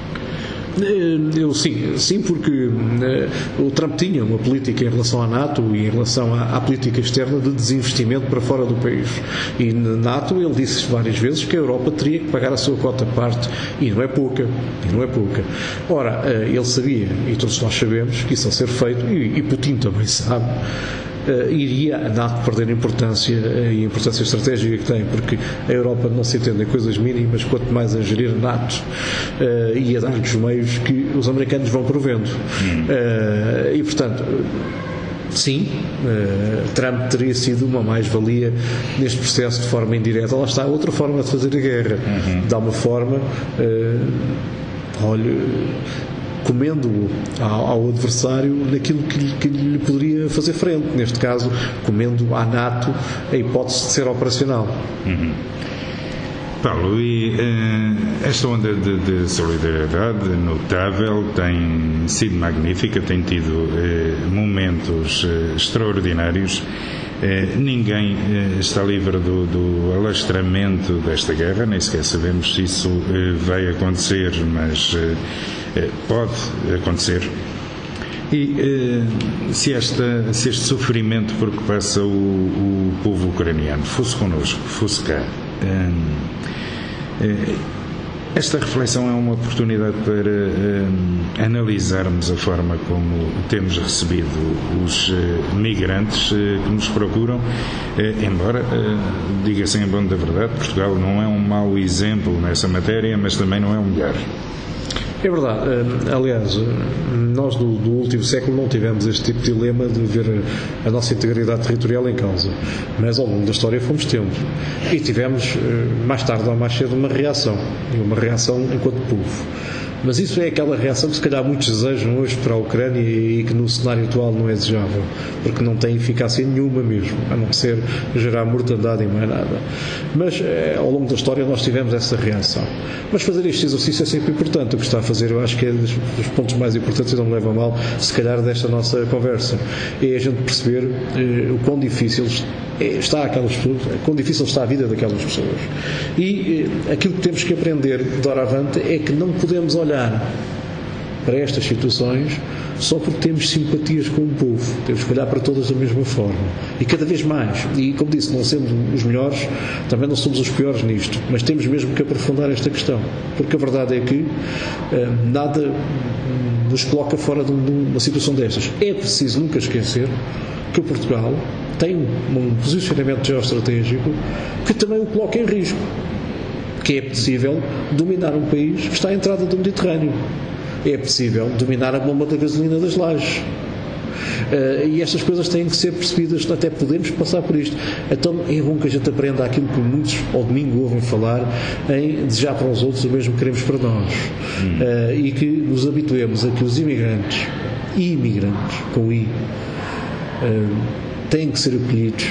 C: Eu, sim, sim, porque uh, o Trump tinha uma política em relação à NATO e em relação à, à política externa de desinvestimento para fora do país. E na NATO ele disse várias vezes que a Europa teria que pagar a sua cota parte, e não é pouca, e não é pouca. Ora, uh, ele sabia, e todos nós sabemos, que isso a ser feito, e, e Putin também sabe, Uh, iria a NATO perder importância uh, e a importância estratégica que tem, porque a Europa não se entende em coisas mínimas, quanto mais a gerir a NATO uh, e a dar-lhes os meios que os americanos vão provendo. Uh, e, portanto, sim, uh, Trump teria sido uma mais-valia neste processo de forma indireta. Lá está outra forma de fazer a guerra. Uhum. Dá uma forma, uh, olha, comendo-o ao, ao adversário naquilo que lhe, que lhe poderia fazer frente, neste caso comendo à NATO a hipótese de ser operacional.
B: Uhum. Paulo, e uh, esta onda de, de solidariedade notável tem sido magnífica, tem tido uh, momentos uh, extraordinários. Uh, ninguém uh, está livre do, do alastramento desta guerra, nem sequer sabemos se isso uh, vai acontecer, mas uh, uh, pode acontecer. E uh, se, esta, se este sofrimento por que passa o, o povo ucraniano fosse connosco, fosse cá, uh, uh, esta reflexão é uma oportunidade para uh, analisarmos a forma como temos recebido os uh, migrantes uh, que nos procuram, uh, embora, uh, diga-se em bom da verdade, Portugal não é um mau exemplo nessa matéria, mas também não é o melhor.
C: É verdade. Aliás, nós do, do último século não tivemos este tipo de dilema de ver a nossa integridade territorial em causa, mas ao longo da história fomos tendo e tivemos mais tarde ou mais cedo uma reação, e uma reação enquanto povo. Mas isso é aquela reação que se calhar muitos desejam hoje para a Ucrânia e que no cenário atual não é desejável, porque não tem eficácia nenhuma mesmo, a não ser gerar mortandade e mais nada. Mas é, ao longo da história nós tivemos essa reação. Mas fazer este exercício é sempre importante. O que está a fazer, eu acho que é dos, dos pontos mais importantes, e não me leva a mal, se calhar, desta nossa conversa, é a gente perceber eh, o quão difícil está aquelas pessoas, quão difícil está a vida daquelas pessoas. E eh, aquilo que temos que aprender de doravante é que não podemos olhar para estas situações só porque temos simpatias com o povo. Temos que olhar para todas da mesma forma e cada vez mais, e como disse, não sendo os melhores, também não somos os piores nisto, mas temos mesmo que aprofundar esta questão, porque a verdade é que eh, nada nos coloca fora de uma situação destas. É preciso nunca esquecer que o Portugal tem um posicionamento geoestratégico que também o coloca em risco, que é possível dominar um país que está à entrada do Mediterrâneo. É possível dominar a bomba da gasolina das Lajes. Uh, e estas coisas têm que ser percebidas, até podemos passar por isto. Então é bom que a gente aprenda aquilo que muitos ao domingo ouvem falar, em desejar para os outros o mesmo que queremos para nós. Hum. Uh, e que nos habituemos a que os imigrantes e imigrantes, com I, uh, têm que ser acolhidos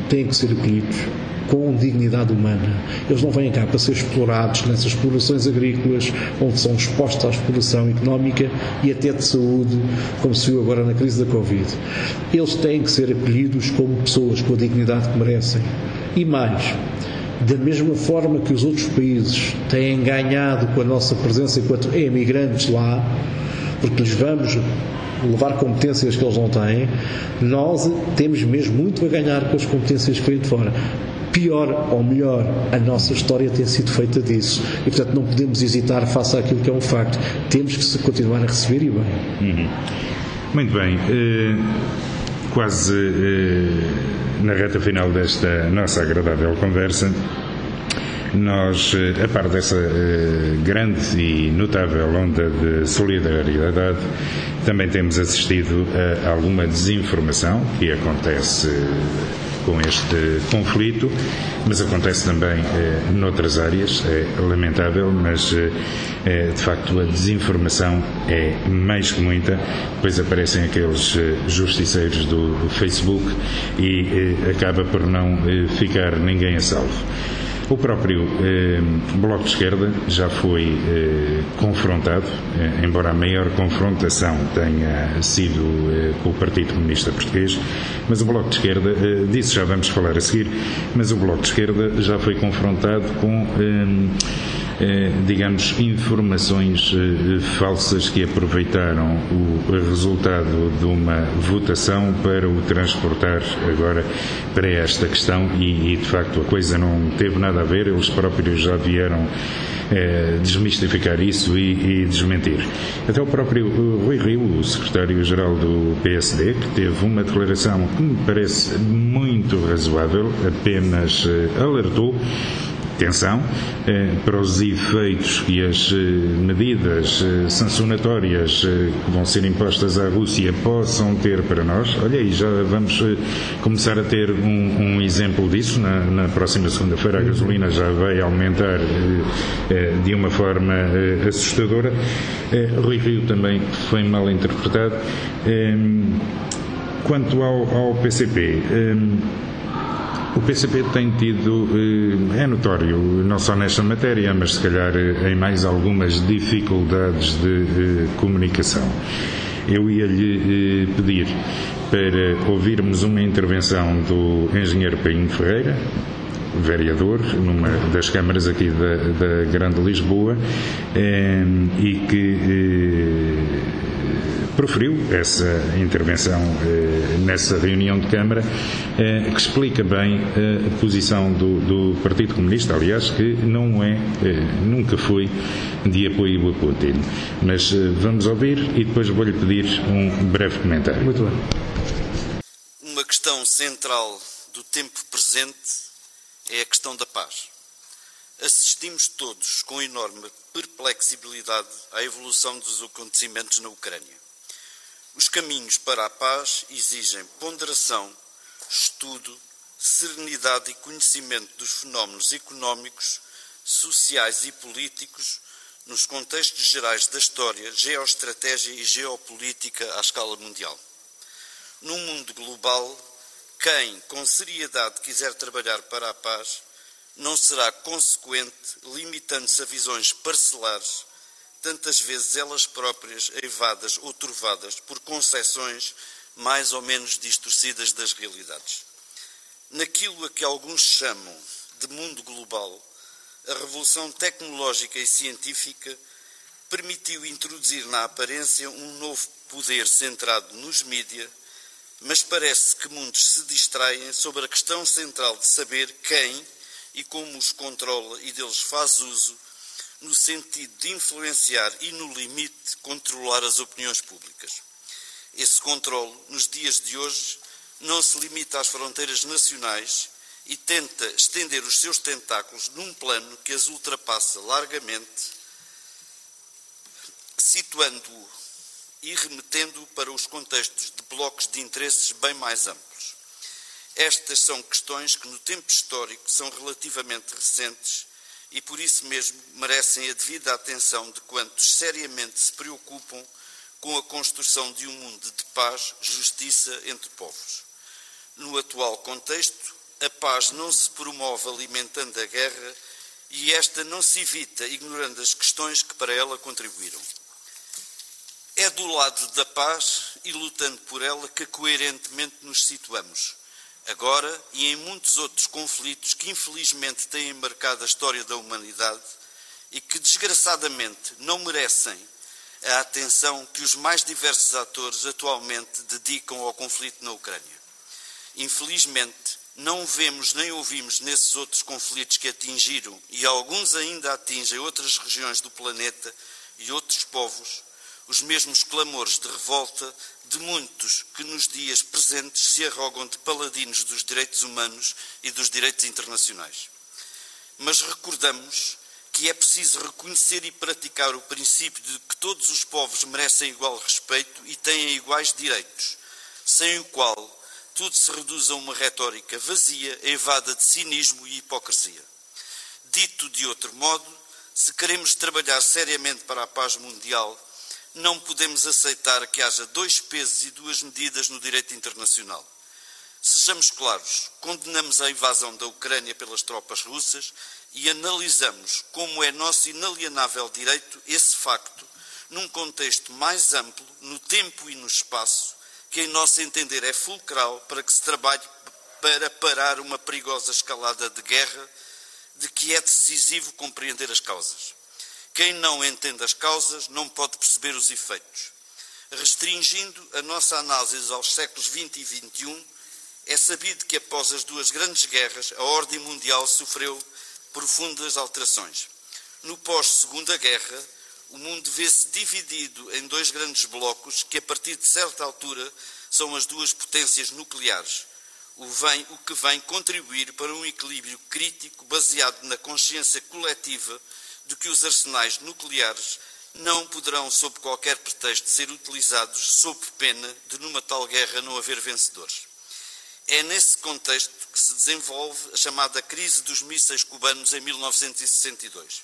C: têm que ser acolhidos com dignidade humana. Eles não vêm cá para ser explorados nessas explorações agrícolas, onde são expostos à exploração económica e até de saúde, como se viu agora na crise da Covid. Eles têm que ser acolhidos como pessoas, com a dignidade que merecem. E mais, da mesma forma que os outros países têm ganhado com a nossa presença enquanto emigrantes lá, porque lhes vamos levar competências que eles não têm, nós temos mesmo muito a ganhar com as competências que vêm de fora. Pior ou melhor, a nossa história tem sido feita disso. E, portanto, não podemos hesitar face àquilo que é um facto. Temos que continuar a receber e bem.
B: Uhum. Muito bem. Uh, quase uh, na reta final desta nossa agradável conversa, nós, a par dessa uh, grande e notável onda de solidariedade, também temos assistido a alguma desinformação que acontece uh, com este conflito, mas acontece também eh, noutras áreas, é lamentável, mas eh, de facto a desinformação é mais que muita, depois aparecem aqueles eh, justiceiros do Facebook e eh, acaba por não eh, ficar ninguém a salvo. O próprio eh, Bloco de Esquerda já foi eh, confrontado, eh, embora a maior confrontação tenha sido eh, com o Partido Comunista Português, mas o Bloco de Esquerda, eh, disso já vamos falar a seguir, mas o Bloco de Esquerda já foi confrontado com, eh, eh, digamos, informações eh, falsas que aproveitaram o resultado de uma votação para o transportar agora para esta questão e, e de facto a coisa não teve nada a ver, eles próprios já vieram eh, desmistificar isso e, e desmentir. Até o próprio Rui Rio, o secretário-geral do P S D, que teve uma declaração que me parece muito razoável, apenas eh, alertou atenção eh, para os efeitos que as eh, medidas eh, sancionatórias eh, que vão ser impostas à Rússia possam ter para nós. Olha aí, já vamos eh, começar a ter um, um exemplo disso. Na, na próxima segunda-feira a gasolina já vai aumentar eh, eh, de uma forma eh, assustadora. Eh, Rui Rio também foi mal interpretado. Eh, quanto ao, ao P C P... Eh, O P C P tem tido, é notório, não só nesta matéria, mas se calhar em mais algumas dificuldades de comunicação. Eu ia-lhe pedir para ouvirmos uma intervenção do engenheiro Painho Ferreira, vereador, numa das câmaras aqui da, da Grande Lisboa, e que proferiu essa intervenção eh, nessa reunião de Câmara, eh, que explica bem eh, a posição do, do Partido Comunista, aliás, que não é, eh, nunca foi de apoio a Putin. Mas eh, vamos ouvir e depois vou-lhe pedir um breve comentário.
C: Muito bem.
D: Uma questão central do tempo presente é a questão da paz. Assistimos todos com enorme perplexibilidade à evolução dos acontecimentos na Ucrânia. Os caminhos para a paz exigem ponderação, estudo, serenidade e conhecimento dos fenómenos económicos, sociais e políticos nos contextos gerais da história, geoestratégia e geopolítica à escala mundial. Num mundo global, quem com seriedade quiser trabalhar para a paz não será consequente, limitando-se a visões parcelares, tantas vezes elas próprias eivadas ou turvadas por concepções mais ou menos distorcidas das realidades. Naquilo a que alguns chamam de mundo global, a revolução tecnológica e científica permitiu introduzir na aparência um novo poder centrado nos mídia, mas parece que muitos se distraem sobre a questão central de saber quem e como os controla e deles faz uso, no sentido de influenciar e, no limite, controlar as opiniões públicas. Esse controle, nos dias de hoje, não se limita às fronteiras nacionais e tenta estender os seus tentáculos num plano que as ultrapassa largamente, situando-o e remetendo-o para os contextos de blocos de interesses bem mais amplos. Estas são questões que, no tempo histórico, são relativamente recentes e por isso mesmo merecem a devida atenção de quantos seriamente se preocupam com a construção de um mundo de paz, justiça entre povos. No atual contexto, a paz não se promove alimentando a guerra e esta não se evita ignorando as questões que para ela contribuíram. É do lado da paz e lutando por ela que coerentemente nos situamos, agora e em muitos outros conflitos que infelizmente têm marcado a história da humanidade e que desgraçadamente não merecem a atenção que os mais diversos atores atualmente dedicam ao conflito na Ucrânia. Infelizmente, não vemos nem ouvimos nesses outros conflitos que atingiram e alguns ainda atingem outras regiões do planeta e outros povos, os mesmos clamores de revolta de muitos que nos dias presentes se arrogam de paladinos dos direitos humanos e dos direitos internacionais. Mas recordamos que é preciso reconhecer e praticar o princípio de que todos os povos merecem igual respeito e têm iguais direitos, sem o qual tudo se reduz a uma retórica vazia, eivada de cinismo e hipocrisia. Dito de outro modo, se queremos trabalhar seriamente para a paz mundial, não podemos aceitar que haja dois pesos e duas medidas no direito internacional. Sejamos claros, condenamos a invasão da Ucrânia pelas tropas russas e analisamos como é nosso inalienável direito esse facto, num contexto mais amplo, no tempo e no espaço, que em nosso entender é fulcral para que se trabalhe para parar uma perigosa escalada de guerra, de que é decisivo compreender as causas. Quem não entende as causas não pode perceber os efeitos. Restringindo a nossa análise aos séculos vinte e vinte e um, é sabido que após as duas grandes guerras, a ordem mundial sofreu profundas alterações. No pós-Segunda Guerra, o mundo vê-se dividido em dois grandes blocos que, a partir de certa altura, são as duas potências nucleares, o, vem, o que vem contribuir para um equilíbrio crítico baseado na consciência coletiva de que os arsenais nucleares não poderão, sob qualquer pretexto, ser utilizados sob pena de, numa tal guerra, não haver vencedores. É nesse contexto que se desenvolve a chamada crise dos mísseis cubanos em mil novecentos e sessenta e dois.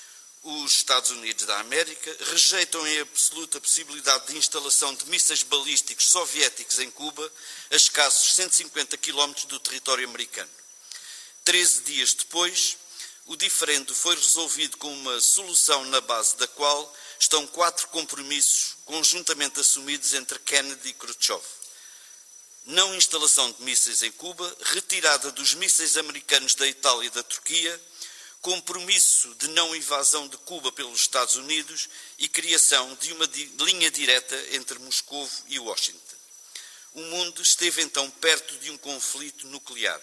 D: Os Estados Unidos da América rejeitam em absoluta a possibilidade de instalação de mísseis balísticos soviéticos em Cuba, a escassos cento e cinquenta quilómetros do território americano. Treze dias depois, o diferendo foi resolvido com uma solução na base da qual estão quatro compromissos conjuntamente assumidos entre Kennedy e Khrushchev. Não instalação de mísseis em Cuba, retirada dos mísseis americanos da Itália e da Turquia, compromisso de não invasão de Cuba pelos Estados Unidos e criação de uma linha direta entre Moscovo e Washington. O mundo esteve então perto de um conflito nuclear.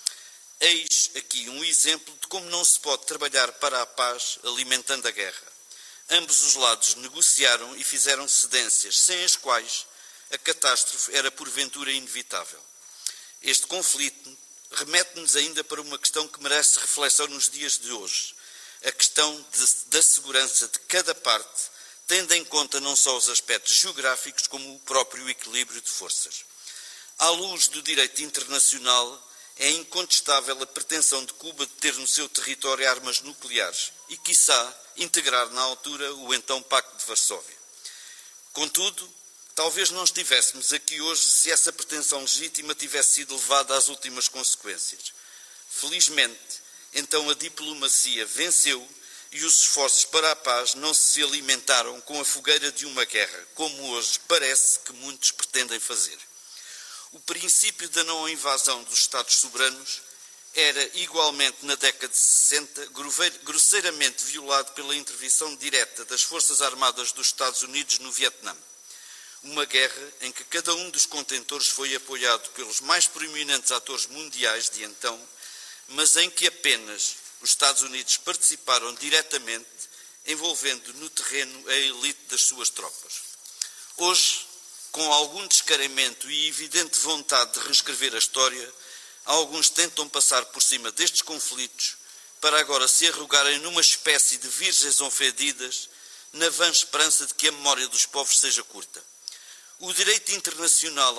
D: Eis aqui um exemplo de como não se pode trabalhar para a paz alimentando a guerra. Ambos os lados negociaram e fizeram cedências, sem as quais a catástrofe era porventura inevitável. Este conflito remete-nos ainda para uma questão que merece reflexão nos dias de hoje, a questão de, da segurança de cada parte, tendo em conta não só os aspectos geográficos, como o próprio equilíbrio de forças. À luz do direito internacional, é incontestável a pretensão de Cuba de ter no seu território armas nucleares e, quiçá, integrar na altura o então Pacto de Varsóvia. Contudo, talvez não estivéssemos aqui hoje se essa pretensão legítima tivesse sido levada às últimas consequências. Felizmente, então a diplomacia venceu e os esforços para a paz não se alimentaram com a fogueira de uma guerra, como hoje parece que muitos pretendem fazer. O princípio da não invasão dos Estados soberanos era, igualmente na década de sessenta, grosseiramente violado pela intervenção direta das Forças Armadas dos Estados Unidos no Vietnã. Uma guerra em que cada um dos contentores foi apoiado pelos mais proeminentes atores mundiais de então, mas em que apenas os Estados Unidos participaram diretamente, envolvendo no terreno a elite das suas tropas. Hoje, com algum descaramento e evidente vontade de reescrever a história, alguns tentam passar por cima destes conflitos para agora se arrogarem numa espécie de virgens ofendidas, na vã esperança de que a memória dos povos seja curta. O direito internacional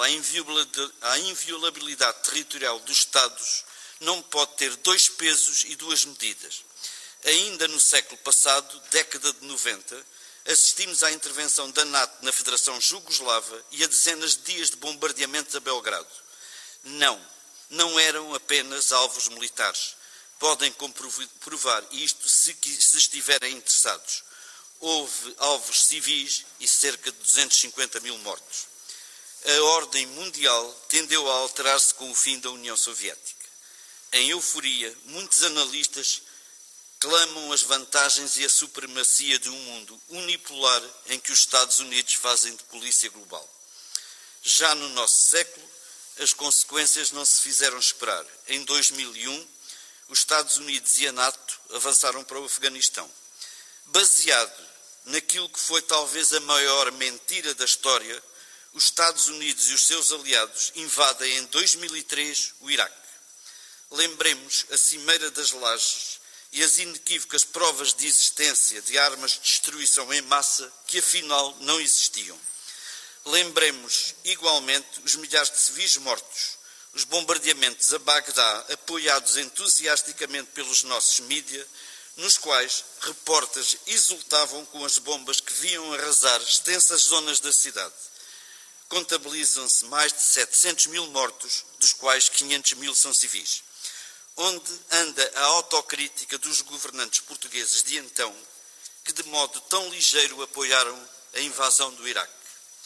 D: à inviolabilidade territorial dos Estados não pode ter dois pesos e duas medidas. Ainda no século passado, década de noventa, assistimos à intervenção da NATO na Federação Jugoslava e a dezenas de dias de bombardeamentos a Belgrado. Não, não eram apenas alvos militares. Podem comprovar isto se, se estiverem interessados. Houve alvos civis e cerca de duzentos e cinquenta mil mortos. A ordem mundial tendeu a alterar-se com o fim da União Soviética. Em euforia, muitos analistas clamam as vantagens e a supremacia de um mundo unipolar em que os Estados Unidos fazem de polícia global. Já no nosso século, as consequências não se fizeram esperar. Em dois mil e um, os Estados Unidos e a NATO avançaram para o Afeganistão. Baseado naquilo que foi talvez a maior mentira da história, os Estados Unidos e os seus aliados invadem em dois mil e três o Iraque. Lembremos a Cimeira das Lajes e as inequívocas provas de existência de armas de destruição em massa que afinal não existiam. Lembremos igualmente os milhares de civis mortos, os bombardeamentos a Bagdá apoiados entusiasticamente pelos nossos mídia, nos quais repórteres exultavam com as bombas que vinham arrasar extensas zonas da cidade. Contabilizam-se mais de setecentos mil mortos, dos quais quinhentos mil são civis. Onde anda a autocrítica dos governantes portugueses de então, que de modo tão ligeiro apoiaram a invasão do Iraque?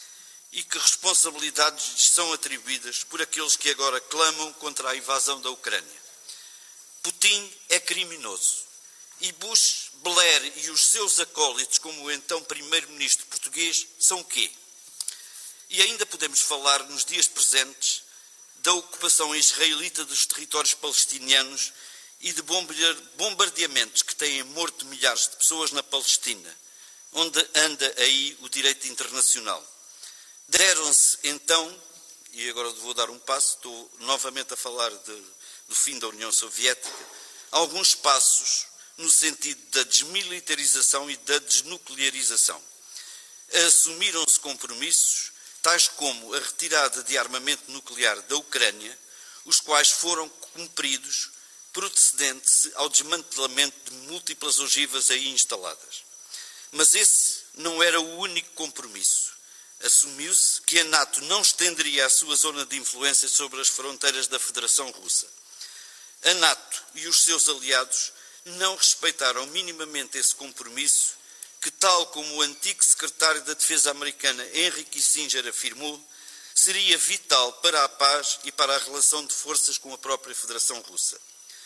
D: E que responsabilidades lhes são atribuídas por aqueles que agora clamam contra a invasão da Ucrânia? Putin é criminoso. E Bush, Blair e os seus acólitos, como o então primeiro-ministro português, são o quê? E ainda podemos falar, nos dias presentes, da ocupação israelita dos territórios palestinianos e de bombardeamentos que têm morto milhares de pessoas na Palestina, onde anda aí o direito internacional. Deram-se então, e agora vou dar um passo, estou novamente a falar de, do fim da União Soviética, alguns passos no sentido da desmilitarização e da desnuclearização. Assumiram-se compromissos, tais como a retirada de armamento nuclear da Ucrânia, os quais foram cumpridos procedente-se ao desmantelamento de múltiplas ogivas aí instaladas. Mas esse não era o único compromisso. Assumiu-se que a NATO não estenderia a sua zona de influência sobre as fronteiras da Federação Russa. A NATO e os seus aliados não respeitaram minimamente esse compromisso que, tal como o antigo secretário da Defesa americana Henry Kissinger afirmou, seria vital para a paz e para a relação de forças com a própria Federação Russa.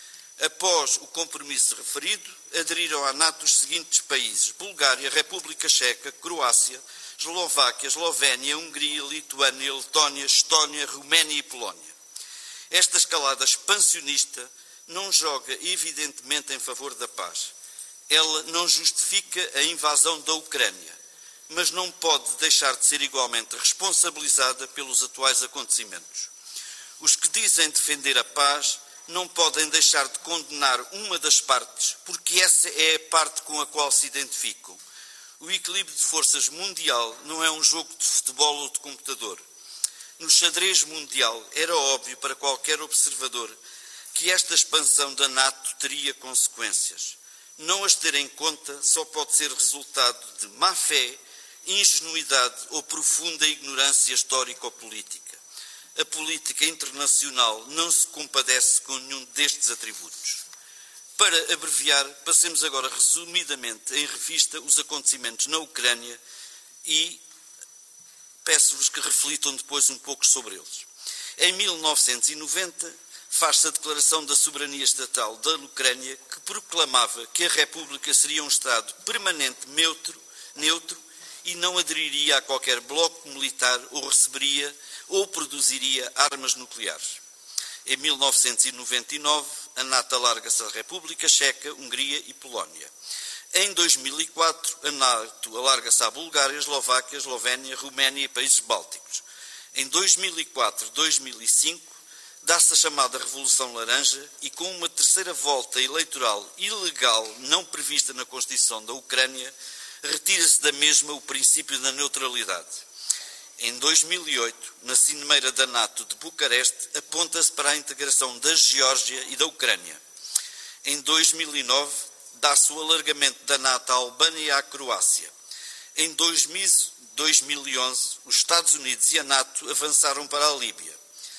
D: Após o compromisso referido, aderiram à NATO os seguintes países: Bulgária, República Checa, Croácia, Eslováquia, Eslovénia, Hungria, Lituânia, Letónia, Estónia, Roménia e Polónia. Esta escalada expansionista não joga evidentemente em favor da paz. Ela não justifica a invasão da Ucrânia, mas não pode deixar de ser igualmente responsabilizada pelos atuais acontecimentos. Os que dizem defender a paz não podem deixar de condenar uma das partes, porque essa é a parte com a qual se identificam. O equilíbrio de forças mundial não é um jogo de futebol ou de computador. No xadrez mundial era óbvio para qualquer observador que esta expansão da NATO teria consequências. Não as ter em conta só pode ser resultado de má-fé, ingenuidade ou profunda ignorância histórico-política. A política internacional não se compadece com nenhum destes atributos. Para abreviar, passemos agora resumidamente em revista os acontecimentos na Ucrânia e peço-vos que reflitam depois um pouco sobre eles. Em mil novecentos e noventa, faz-se a declaração da soberania estatal da Ucrânia, que proclamava que a República seria um Estado permanente neutro, neutro e não aderiria a qualquer bloco militar ou receberia ou produziria armas nucleares. Em mil novecentos e noventa e nove, a NATO alarga-se à República Checa, Hungria e Polónia. Em dois mil e quatro, a NATO alarga-se à Bulgária, Eslováquia, Eslovénia, Roménia e países bálticos. Em dois mil e quatro a dois mil e cinco, dá-se a chamada Revolução Laranja e, com uma terceira volta eleitoral ilegal não prevista na Constituição da Ucrânia, retira-se da mesma o princípio da neutralidade. Em dois mil e oito, na Cimeira da NATO de Bucareste, aponta-se para a integração da Geórgia e da Ucrânia. Em dois mil e nove, dá-se o alargamento da NATO à Albânia e à Croácia. Em dois mil e onze, os Estados Unidos e a NATO avançaram para a Líbia.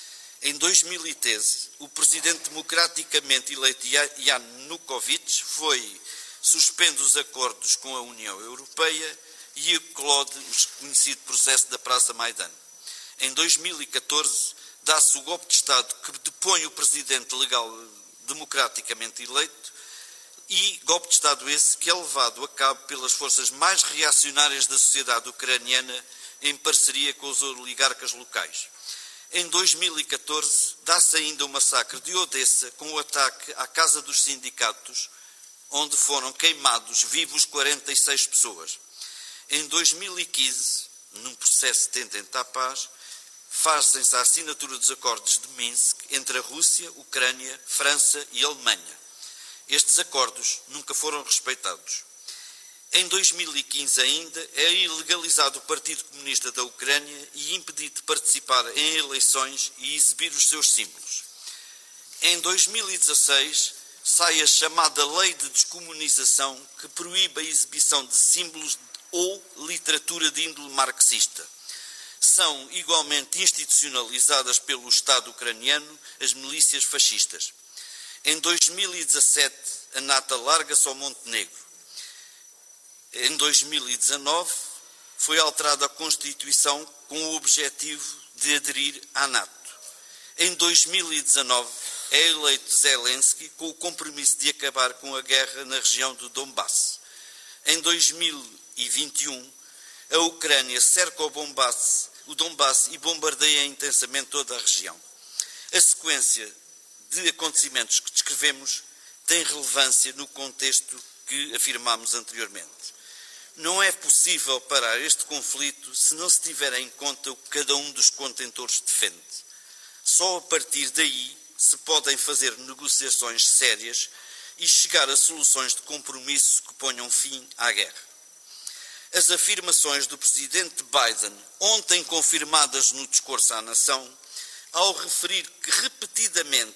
D: Em dois mil e treze, o presidente democraticamente eleito Yanukovych foi suspende os acordos com a União Europeia e eclode o conhecido processo da Praça Maidan. Em dois mil e catorze, dá-se o golpe de Estado que depõe o presidente legal democraticamente eleito e golpe de Estado esse que é levado a cabo pelas forças mais reacionárias da sociedade ucraniana em parceria com os oligarcas locais. Em dois mil e catorze, dá-se ainda o massacre de Odessa com o ataque à Casa dos Sindicatos, onde foram queimados vivos quarenta e seis pessoas. Em dois mil e quinze, num processo tendente à paz, fazem-se a assinatura dos acordos de Minsk entre a Rússia, Ucrânia, França e Alemanha. Estes acordos nunca foram respeitados. Em dois mil e quinze ainda, é ilegalizado o Partido Comunista da Ucrânia e impedido de participar em eleições e exibir os seus símbolos. Em dois mil e dezasseis, sai a chamada Lei de Descomunização que proíbe a exibição de símbolos ou literatura de índole marxista. São igualmente institucionalizadas pelo Estado ucraniano as milícias fascistas. Em dois mil e dezassete, a NATO larga-se ao Montenegro. Em dois mil e dezanove, foi alterada a Constituição com o objetivo de aderir à NATO. Em dois mil e dezanove, é eleito Zelensky com o compromisso de acabar com a guerra na região do Donbass. Em dois mil e vinte e um, a Ucrânia cerca o Donbass, o Donbass e bombardeia intensamente toda a região. A sequência de acontecimentos que descrevemos tem relevância no contexto que afirmámos anteriormente. Não é possível parar este conflito se não se tiver em conta o que cada um dos contentores defende. Só a partir daí se podem fazer negociações sérias e chegar a soluções de compromisso que ponham fim à guerra. As afirmações do presidente Biden, ontem confirmadas no discurso à nação, ao referir que repetidamente,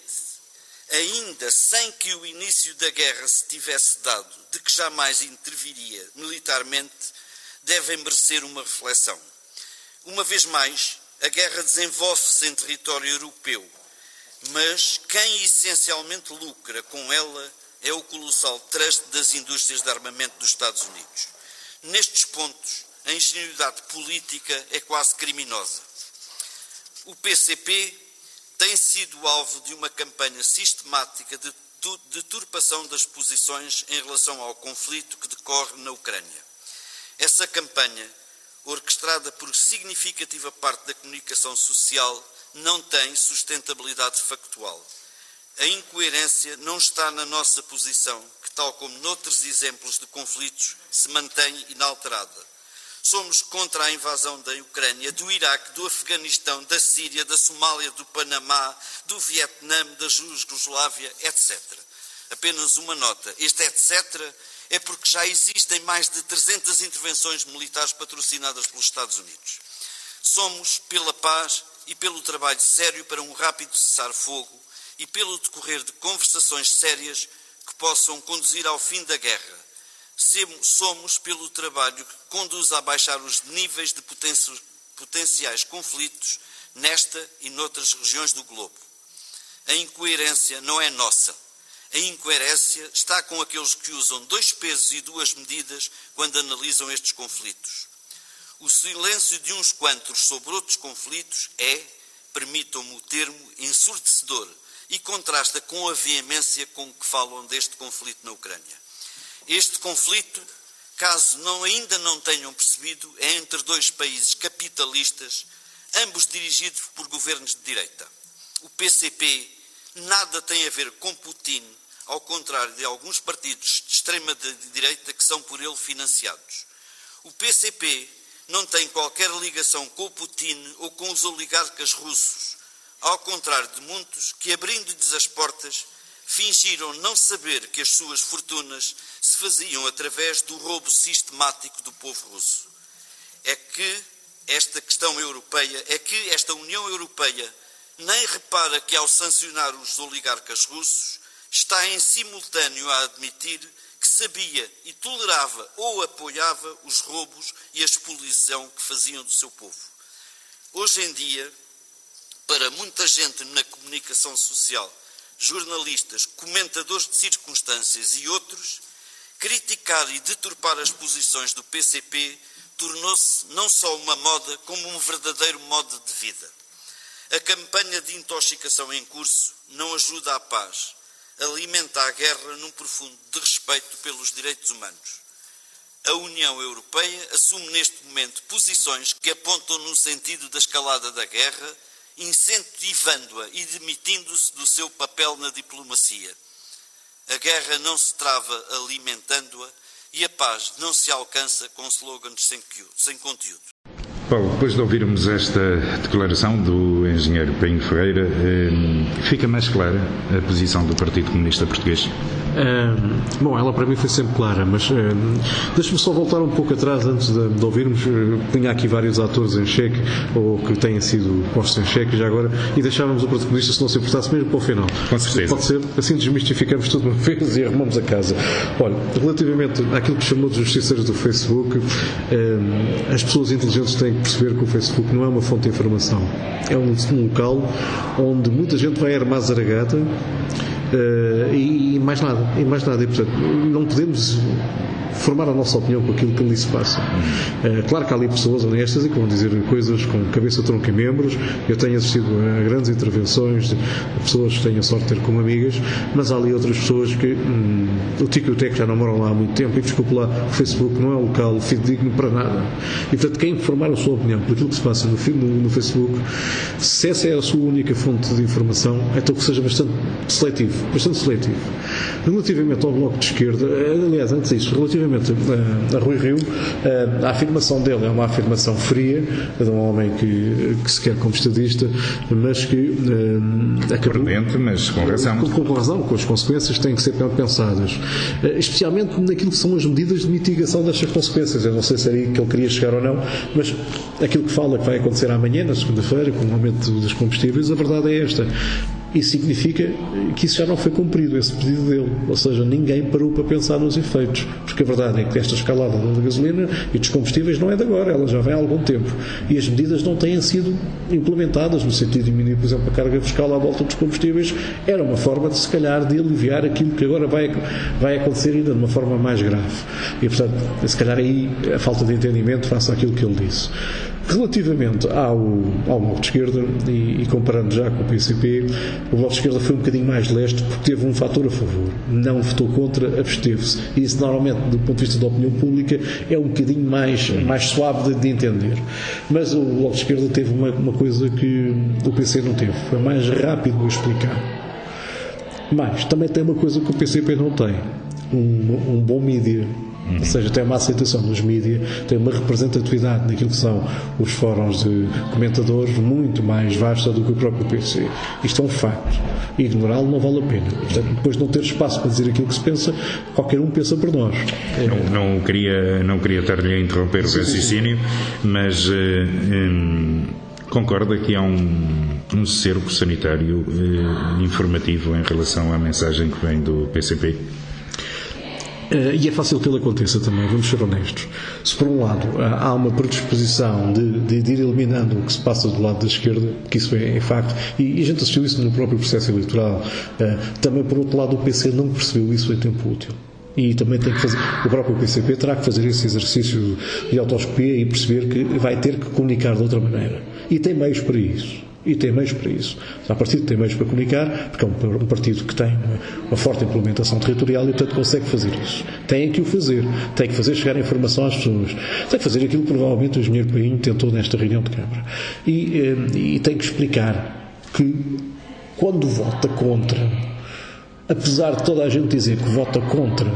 D: ainda sem que o início da guerra se tivesse dado, de que jamais interviria militarmente, devem merecer uma reflexão. Uma vez mais, a guerra desenvolve-se em território europeu, mas quem essencialmente lucra com ela é o colossal trust das indústrias de armamento dos Estados Unidos. Nestes pontos, a ingenuidade política é quase criminosa. O P C P tem sido alvo de uma campanha sistemática de deturpação das posições em relação ao conflito que decorre na Ucrânia. Essa campanha, orquestrada por significativa parte da comunicação social, não tem sustentabilidade factual. A incoerência não está na nossa posição, que, tal como noutros exemplos de conflitos, se mantém inalterada. Somos contra a invasão da Ucrânia, do Iraque, do Afeganistão, da Síria, da Somália, do Panamá, do Vietnã, da Jugoslávia, etcétera. Apenas uma nota. Este etcétera é porque já existem mais de trezentas intervenções militares patrocinadas pelos Estados Unidos. Somos pela paz e pelo trabalho sério para um rápido cessar-fogo e pelo decorrer de conversações sérias que possam conduzir ao fim da guerra. Somos pelo trabalho que conduz a baixar os níveis de potenciais conflitos nesta e noutras regiões do globo. A incoerência não é nossa. A incoerência está com aqueles que usam dois pesos e duas medidas quando analisam estes conflitos. O silêncio de uns quantos sobre outros conflitos é, permitam-me o termo, ensurdecedor e contrasta com a veemência com que falam deste conflito na Ucrânia. Este conflito, caso não, ainda não tenham percebido, é entre dois países capitalistas, ambos dirigidos por governos de direita. O P C P nada tem a ver com Putin, ao contrário de alguns partidos de extrema-direita que são por ele financiados. O P C P não tem qualquer ligação com o Putin ou com os oligarcas russos, ao contrário de muitos que, abrindo-lhes as portas, fingiram não saber que as suas fortunas se faziam através do roubo sistemático do povo russo. É que esta questão europeia, é que esta União Europeia nem repara que, ao sancionar os oligarcas russos, está em simultâneo a admitir que sabia e tolerava ou apoiava os roubos e a expoliação que faziam do seu povo. Hoje em dia, para muita gente na comunicação social, jornalistas, comentadores de circunstâncias e outros, criticar e deturpar as posições do P C P tornou-se não só uma moda, como um verdadeiro modo de vida. A campanha de intoxicação em curso não ajuda à paz, alimenta a guerra num profundo desrespeito pelos direitos humanos. A União Europeia assume neste momento posições que apontam no sentido da escalada da guerra, incentivando-a e demitindo-se do seu papel na diplomacia. A guerra não se trava alimentando-a e a paz não se alcança com slogans sem, sem conteúdo.
B: Paulo, depois de ouvirmos esta declaração do engenheiro Painho Ferreira, fica mais clara a posição do Partido Comunista Português?
C: Um, bom, ela para mim foi sempre clara, mas um, deixe-me só voltar um pouco atrás antes de, de ouvirmos. Punha aqui vários atores em xeque, ou que têm sido postos em xeque já agora, e deixávamos o Partido Comunista, se não se importasse, mesmo para o final.
B: Com certeza.
C: Pode ser, assim desmistificamos tudo uma vez e arrumamos a casa. Olha, relativamente àquilo que chamou de justiceiros do Facebook, um, as pessoas inteligentes têm que perceber que o Facebook não é uma fonte de informação. É um, um local onde muita gente vai armar zaragata uh, e, e mais nada. E mais nada. E, portanto, não podemos formar a nossa opinião com aquilo que ali se passa. Uh, claro que há ali pessoas honestas e que vão dizer coisas com cabeça, tronco e membros. Eu tenho assistido a grandes intervenções de pessoas que tenho a sorte de ter como amigas, mas há ali outras pessoas que hum, o Tico e o Teco já não moram lá há muito tempo e, desculpe lá, o Facebook não é um local fidedigno para nada. E, portanto, quem formar a sua opinião por aquilo que se passa no, no, no Facebook, se essa é a sua única fonte de informação, então que seja bastante seletivo, bastante seletivo. Relativamente ao Bloco de Esquerda, aliás, antes disso, relativamente a, a Rui Rio, a, a afirmação dele é uma afirmação fria, de um homem que, que se quer como estadista, mas que uh, acabou...
B: Prudente, mas com razão.
C: Com, com razão, com as consequências que têm que ser pensadas. Uh, especialmente naquilo que são as medidas de mitigação destas consequências. Eu não sei se era aí que ele queria chegar ou não, mas aquilo que fala que vai acontecer amanhã, na segunda-feira, com o aumento dos combustíveis, a verdade é esta. Isso significa que isso já não foi cumprido, esse pedido dele. Ou seja, ninguém parou para pensar nos efeitos. Porque a verdade é que esta escalada da gasolina e dos combustíveis não é de agora, ela já vem há algum tempo. E as medidas não têm sido implementadas no sentido de diminuir, por exemplo, a carga fiscal à volta dos combustíveis. Era uma forma de, se calhar, de aliviar aquilo que agora vai, vai acontecer ainda de uma forma mais grave. E, portanto, se calhar aí a falta de entendimento face àquilo que ele disse. Relativamente ao, ao Bloco de Esquerda, e, e comparando já com o P C P, o Bloco de Esquerda foi um bocadinho mais leste porque teve um fator a favor. Não votou contra, absteve-se. E isso, normalmente, do ponto de vista da opinião pública, é um bocadinho mais, mais suave de, de entender. Mas o Bloco de Esquerda teve uma, uma coisa que o P C não teve. Foi mais rápido a explicar. Mas também tem uma coisa que o P C P não tem. Um, um bom mídia. Ou seja, tem uma aceitação dos mídias, tem uma representatividade naquilo que são os fóruns de comentadores muito mais vasta do que o próprio P C. Isto é um facto. Ignorá-lo não vale a pena. Portanto, depois de não ter espaço para dizer aquilo que se pensa, qualquer um pensa por nós.
B: Não, não queria, não queria estar-lhe a interromper o raciocínio, mas uh, um, concorda que há um, um cerco sanitário uh, informativo em relação à mensagem que vem do P C P?
C: Uh, e é fácil que ele aconteça também, vamos ser honestos. Se por um lado uh, há uma predisposição de, de, de ir eliminando o que se passa do lado da esquerda, que isso é, é facto, e, e a gente assistiu isso no próprio processo eleitoral, uh, também por outro lado o P C não percebeu isso em tempo útil. E também tem que fazer, o próprio P C P terá que fazer esse exercício de autoscopia e perceber que vai ter que comunicar de outra maneira. E tem meios para isso. E tem meios para isso. A partido tem meios para comunicar, porque é um partido que tem uma forte implementação territorial e, portanto, consegue fazer isso. Tem que o fazer. Tem que fazer chegar a informação às pessoas. Tem que fazer aquilo que provavelmente o engenheiro Painho tentou nesta reunião de Câmara. E, e tem que explicar que, quando vota contra, apesar de toda a gente dizer que vota contra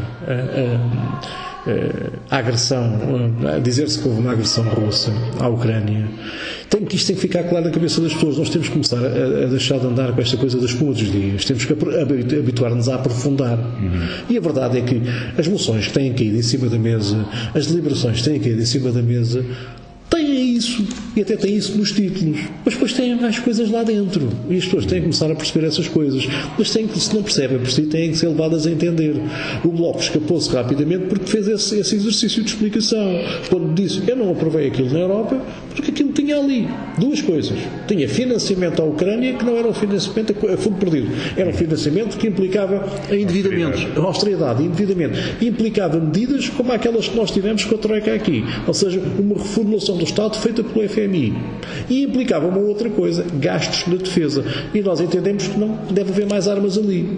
C: a, a, a agressão, a dizer-se que houve uma agressão russa à Ucrânia, tem que isto tem que ficar claro na cabeça das pessoas. Nós temos que começar a, a deixar de andar com esta coisa da espuma dos dias. Temos que habituar-nos a aprofundar. Uhum. E a verdade é que as moções que têm caído em cima da mesa, as deliberações que têm caído em cima da mesa, têm isso, e até têm isso nos títulos, mas depois têm mais coisas lá dentro, e as pessoas têm que começar a perceber essas coisas, mas têm que, se não percebem por si, têm que ser levadas a entender. O Bloco escapou-se rapidamente porque fez esse, esse exercício de explicação, quando disse, eu não aprovei aquilo na Europa, porque aquilo
E: tinha ali duas coisas. Tinha financiamento à Ucrânia, que não era um financiamento a fundo perdido. Era um financiamento que implicava endividamentos, a austeridade, endividamento. E implicava medidas como aquelas que nós tivemos com a Troika aqui. Ou seja, uma reformulação do Estado feita pelo F M I. E implicava uma outra coisa, gastos na defesa. E nós entendemos que não deve haver mais armas ali.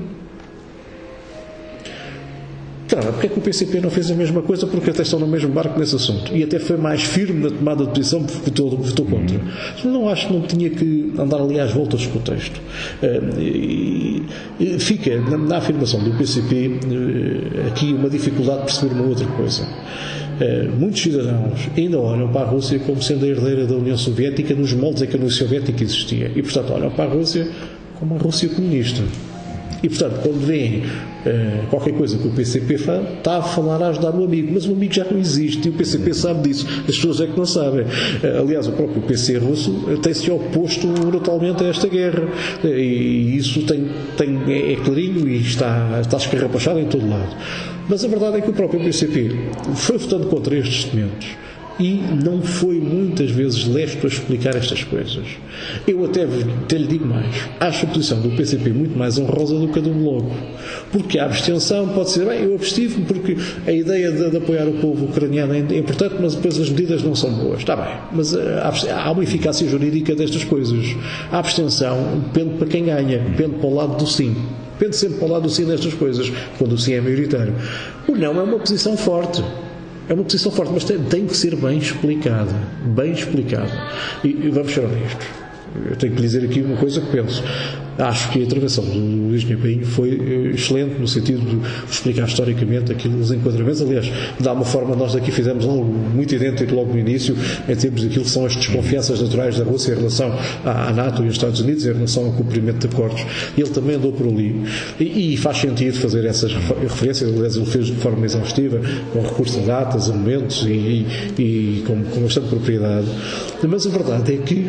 E: Claro, porque é que o P C P não fez a mesma coisa? Porque até estão no mesmo barco nesse assunto. E até foi mais firme na tomada de posição porque votou, votou contra. Não acho que não tinha que andar ali às voltas com o texto. Uh, e, e fica na, na afirmação do P C P uh, aqui uma dificuldade de perceber uma outra coisa. Uh, muitos cidadãos ainda olham para a Rússia como sendo a herdeira da União Soviética nos moldes em que a União Soviética existia. E, portanto, olham para a Rússia como a Rússia comunista. E, portanto, quando veem uh, qualquer coisa que o P C P faz, está a falar a ajudar o amigo, mas o amigo já não existe e o P C P sabe disso, as pessoas é que não sabem. Uh, aliás, o próprio P C russo uh, tem-se oposto brutalmente a esta guerra uh, e isso tem, tem, é, é clarinho e está, está escarrapachado em todo lado. Mas a verdade é que o próprio P C P foi votando contra estes testamentos e não foi muitas vezes lesto a explicar estas coisas. Eu até, até lhe digo mais, acho a posição do P C P muito mais honrosa do que a do Bloco, porque a abstenção pode ser, bem, eu abstive-me porque a ideia de, de apoiar o povo ucraniano é importante, mas depois as medidas não são boas. Está bem, mas há uma eficácia jurídica destas coisas. A abstenção depende para quem ganha, depende para o lado do sim. Depende sempre para o lado do sim nestas coisas, quando o sim é maioritário. O não é uma posição forte. É uma posição forte, mas tem, tem que ser bem explicada. Bem explicada. E, e vamos ser honestos. Eu tenho que lhe dizer aqui uma coisa que penso. Acho que a intervenção do Luís Painho foi excelente no sentido de explicar historicamente aqueles enquadramentos. Aliás, de alguma forma nós aqui fizemos algo muito idêntico logo no início em termos daquilo que são as desconfianças naturais da Rússia em relação à NATO e aos Estados Unidos em relação ao cumprimento de acordos. Ele também andou por ali e, e faz sentido fazer essas referências. Aliás, ele fez de forma exaustiva, com recurso a datas, a momentos e, e, e com, com bastante propriedade. Mas a verdade é que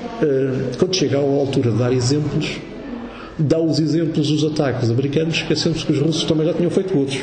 E: quando chega à altura de dar exemplos, dá os exemplos dos ataques americanos, esquecendo-se que os russos também já tinham feito outros.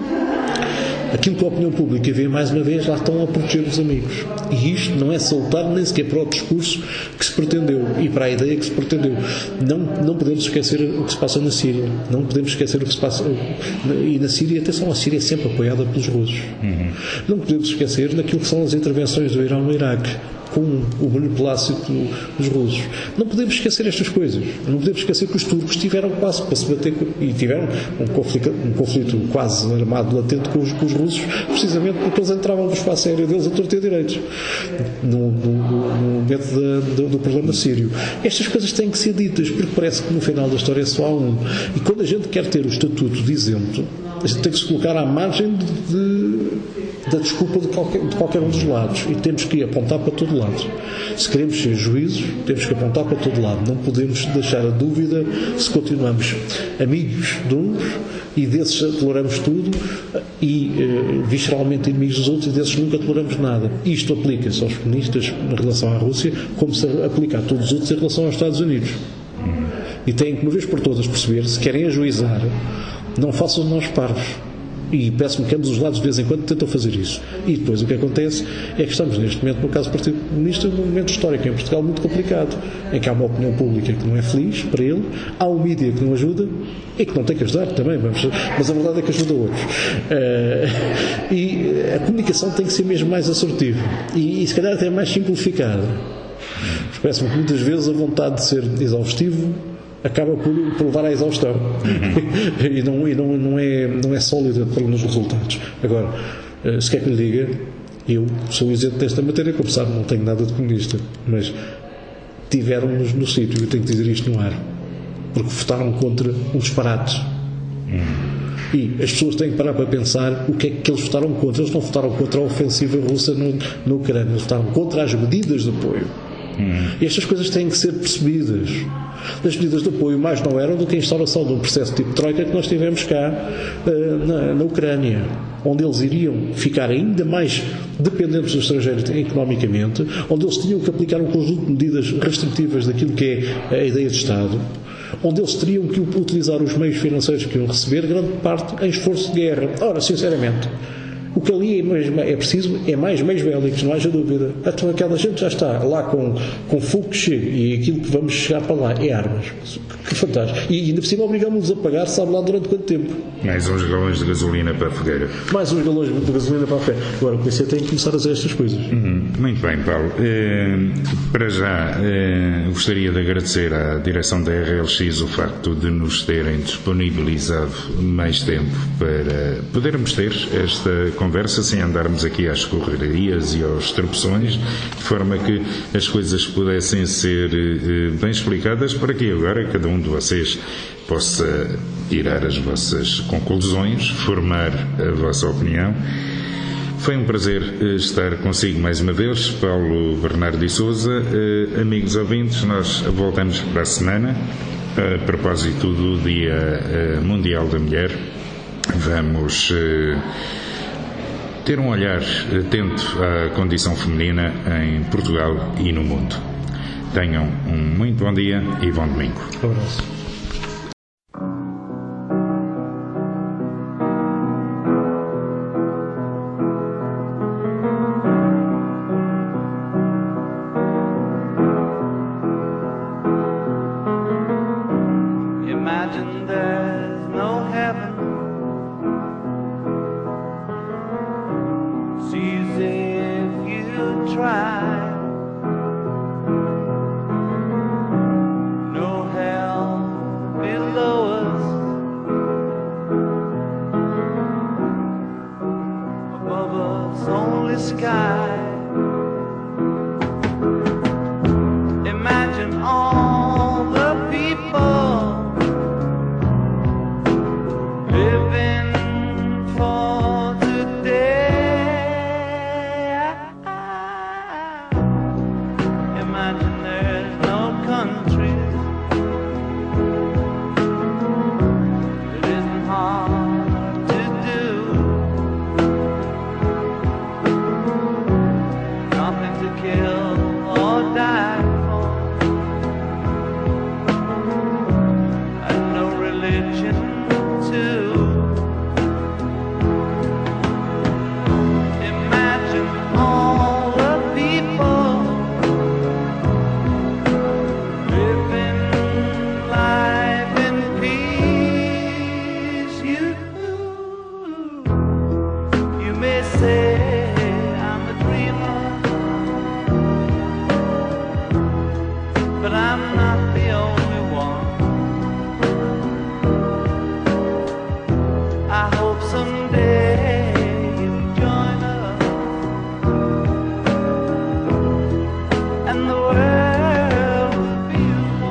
E: Aquilo que a opinião pública vê mais uma vez, lá estão a proteger os amigos. E isto não é saltar nem sequer para o discurso que se pretendeu e para a ideia que se pretendeu. Não, não podemos esquecer o que se passa na Síria. Não podemos esquecer o que se passa. E na Síria, atenção, a Síria é sempre apoiada pelos russos. Uhum. Não podemos esquecer daquilo que são as intervenções do Irão no Iraque, com o beneplácito dos russos. Não podemos esquecer estas coisas. Não podemos esquecer que os turcos tiveram quase para se bater e tiveram um conflito, um conflito quase armado latente com os, com os russos, precisamente porque eles entravam no espaço aéreo deles a torto e a direito no, no, no momento da, do, do problema sírio. Estas coisas têm que ser ditas, porque parece que no final da história só há um. E quando a gente quer ter o estatuto de isento, a gente tem que se colocar à margem de, de, da desculpa de qualquer, de qualquer um dos lados e temos que apontar para todo lado. Se queremos ser juízos, temos que apontar para todo lado. Não podemos deixar a dúvida se continuamos amigos de uns e desses toleramos tudo e eh, visceralmente inimigos dos outros e desses nunca toleramos nada. Isto aplica-se aos comunistas em relação à Rússia como se aplica a todos os outros em relação aos Estados Unidos. E têm que, uma vez por todas, perceber, se querem ajuizar, não façam nós parvos. E peço-me que ambos os lados de vez em quando tentam fazer isso. E depois o que acontece é que estamos neste momento, no caso do Partido Comunista, num momento histórico em Portugal muito complicado, em que há uma opinião pública que não é feliz para ele, há um mídia que não ajuda e que não tem que ajudar também, vamos, mas a verdade é que ajuda outros. Uh, e a comunicação tem que ser mesmo mais assertiva e, e se calhar até mais simplificada. Parece-me que muitas vezes a vontade de ser exaustivo acaba por, por levar à exaustão. Uhum. e, não, e não, não, é, não é sólida nos resultados. Agora, se quer que lhe diga, eu sou isento desta matéria, como sabe, não tenho nada de comunista, mas tiveram-nos no sítio, eu tenho que dizer isto no ar, porque votaram contra um disparate. Uhum. E as pessoas têm que parar para pensar o que é que eles votaram contra. Eles não votaram contra a ofensiva russa no, no Ucrânia, eles votaram contra as medidas de apoio. Uhum. E estas coisas têm que ser percebidas. As medidas de apoio mais não eram do que a instauração de um processo tipo troika que nós tivemos cá uh, na, na Ucrânia, onde eles iriam ficar ainda mais dependentes do estrangeiro economicamente, onde eles tinham que aplicar um conjunto de medidas restritivas daquilo que é a ideia de Estado, onde eles teriam que utilizar os meios financeiros que iam receber, grande parte em esforço de guerra. Ora, sinceramente, O que ali é, mesmo, é preciso é mais meios bélicos, não haja dúvida. Então aquela gente já está lá com, com fogo que chega e aquilo que vamos chegar para lá é armas. Que fantástico. E ainda por cima obrigamos-nos a pagar, sabe lá durante quanto tempo.
B: Mais uns galões de gasolina para a fogueira.
E: Mais uns galões de gasolina para a fogueira. Agora o P C tem que começar a fazer estas coisas.
B: Uhum. Muito bem, Paulo. Eh, para já, eh, gostaria de agradecer à direção da R L X o facto de nos terem disponibilizado mais tempo para podermos ter esta conversa sem andarmos aqui às correrias e aos tropeções, de forma que as coisas pudessem ser eh, bem explicadas para que agora cada um de vocês possa tirar as vossas conclusões, formar a vossa opinião. Foi um prazer estar consigo mais uma vez, Paulo Bernardo e Sousa. Amigos ouvintes, nós voltamos para a semana, a propósito do Dia Mundial da Mulher. Vamos ter um olhar atento à condição feminina em Portugal e no mundo. Tenham um muito bom dia e bom domingo.
E: Um abraço.
F: Imagine there's no heaven. Sees if you try. No hell below us. Above us only sky. Imagine all the people living for today. Imagine there's no countries. It isn't hard to do. Nothing to kill or die for. And no religion too. Imagine all the people living life in peace. You, you may say I'm a dreamer, but I'm not the only one. I hope someday you'll join us, and the world will be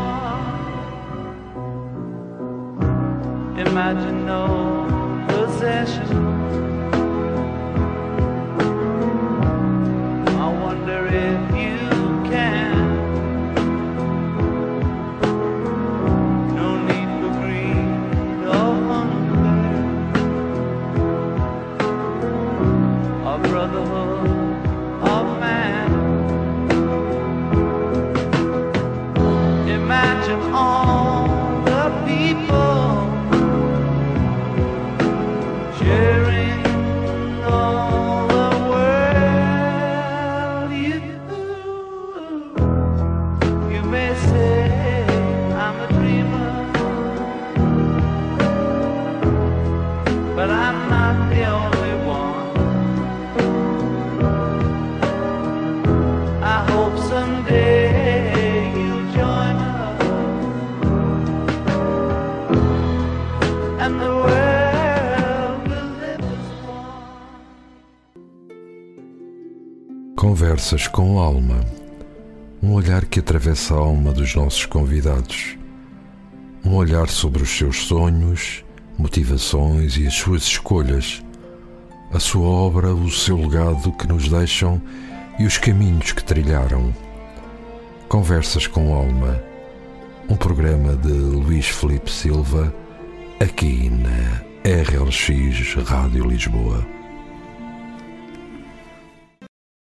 F: one. Imagine no possession. I wonder if you can. No need for greed or hunger, or brotherhood of man. Imagine all the people sharing all the world. You, you may say I'm a dreamer, but I'm not the only one. I hope someday you'll join us, and the world will live as one.
A: Conversas com alma. Um olhar que atravessa a alma dos nossos convidados. Um olhar sobre os seus sonhos, motivações e as suas escolhas. A sua obra, o seu legado que nos deixam e os caminhos que trilharam. Conversas com alma. Um programa de Luís Filipe Silva, aqui na R L X Rádio Lisboa.